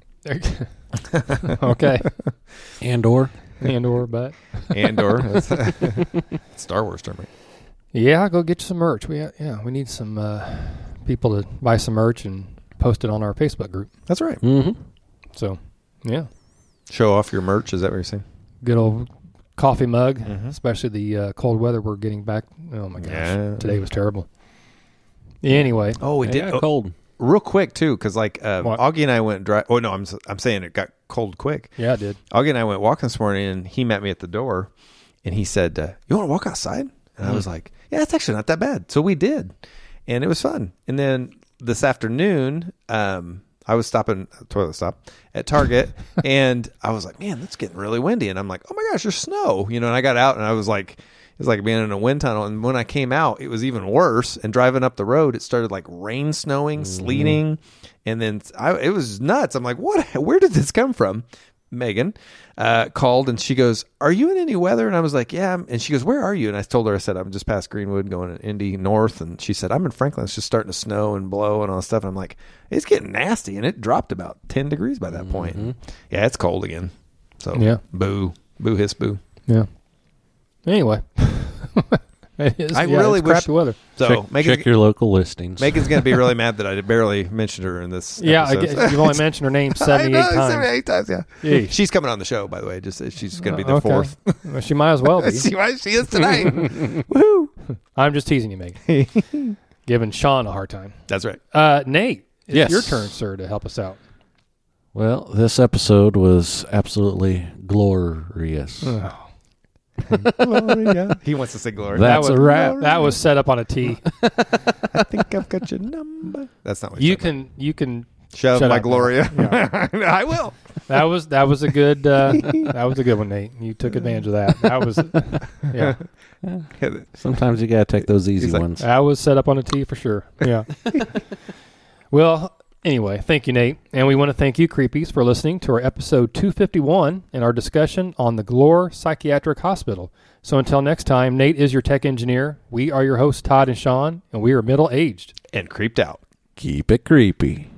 Okay. And/or. But. And/or. That's Star Wars term, right? Yeah, go get you some merch. We need some people to buy some merch and post it on our Facebook group. That's right. Mm-hmm. So, yeah. Show off your merch. Is that what you're saying? Good old coffee mug, Mhm. especially the cold weather we're getting back. Oh, my gosh. Yeah. Today was terrible. Anyway. Oh, we It did. got cold. Real quick, too, because What? Augie and I went drive. Oh, no, I'm saying it got cold quick. Yeah, it did. Augie and I went walking this morning, and he met me at the door. And he said, you want to walk outside? And I was like, yeah, it's actually not that bad. So we did. And it was fun. And then this afternoon, I was stopping toilet stop at Target, and I was like, man, that's getting really windy. And I'm like, oh my gosh, there's snow, and I got out, and I was like, it was like being in a wind tunnel. And when I came out, it was even worse. And driving up the road, it started like rain, snowing, sleeting, and then it was nuts. I'm like, what? Where did this come from? Megan called, and she goes, are you in any weather? And I was like, yeah. And she goes, where are you? And I told her, I said, I'm just past Greenwood going to Indy North. And she said, I'm in Franklin. It's just starting to snow and blow and all that stuff. And I'm like, it's getting nasty. And it dropped about 10 degrees by that point. And yeah, it's cold again. So yeah, boo hiss boo. Yeah. Anyway, I really it's wish crappy weather. So check your local listings. Megan's going to be really mad that I barely mentioned her in this. Yeah, episode. you've only mentioned her name 78 times. 78 times, yeah. Jeez. She's coming on the show, by the way. Just she's going to be the fourth. Well, she might as well be. she is tonight. Woohoo! I'm just teasing you, Megan. Giving Sean a hard time. That's right. Nate, it's Yes. your turn, sir, to help us out. Well, this episode was absolutely glorious. Gloria. He wants to say Gloria. That's a wrap. That was set up on a tee. I think I've got your number. That's not what You can shove shut my up, Gloria. Yeah. I will. That was a good one, Nate. You took advantage of that. That was Sometimes you gotta take those easy He's like, ones. That was set up on a tee for sure. Yeah. Well, anyway, thank you, Nate. And we want to thank you, Creepies, for listening to our episode 251 and our discussion on the Glore Psychiatric Hospital. So until next time, Nate is your tech engineer. We are your hosts, Todd and Sean, and we are middle-aged. And creeped out. Keep it creepy.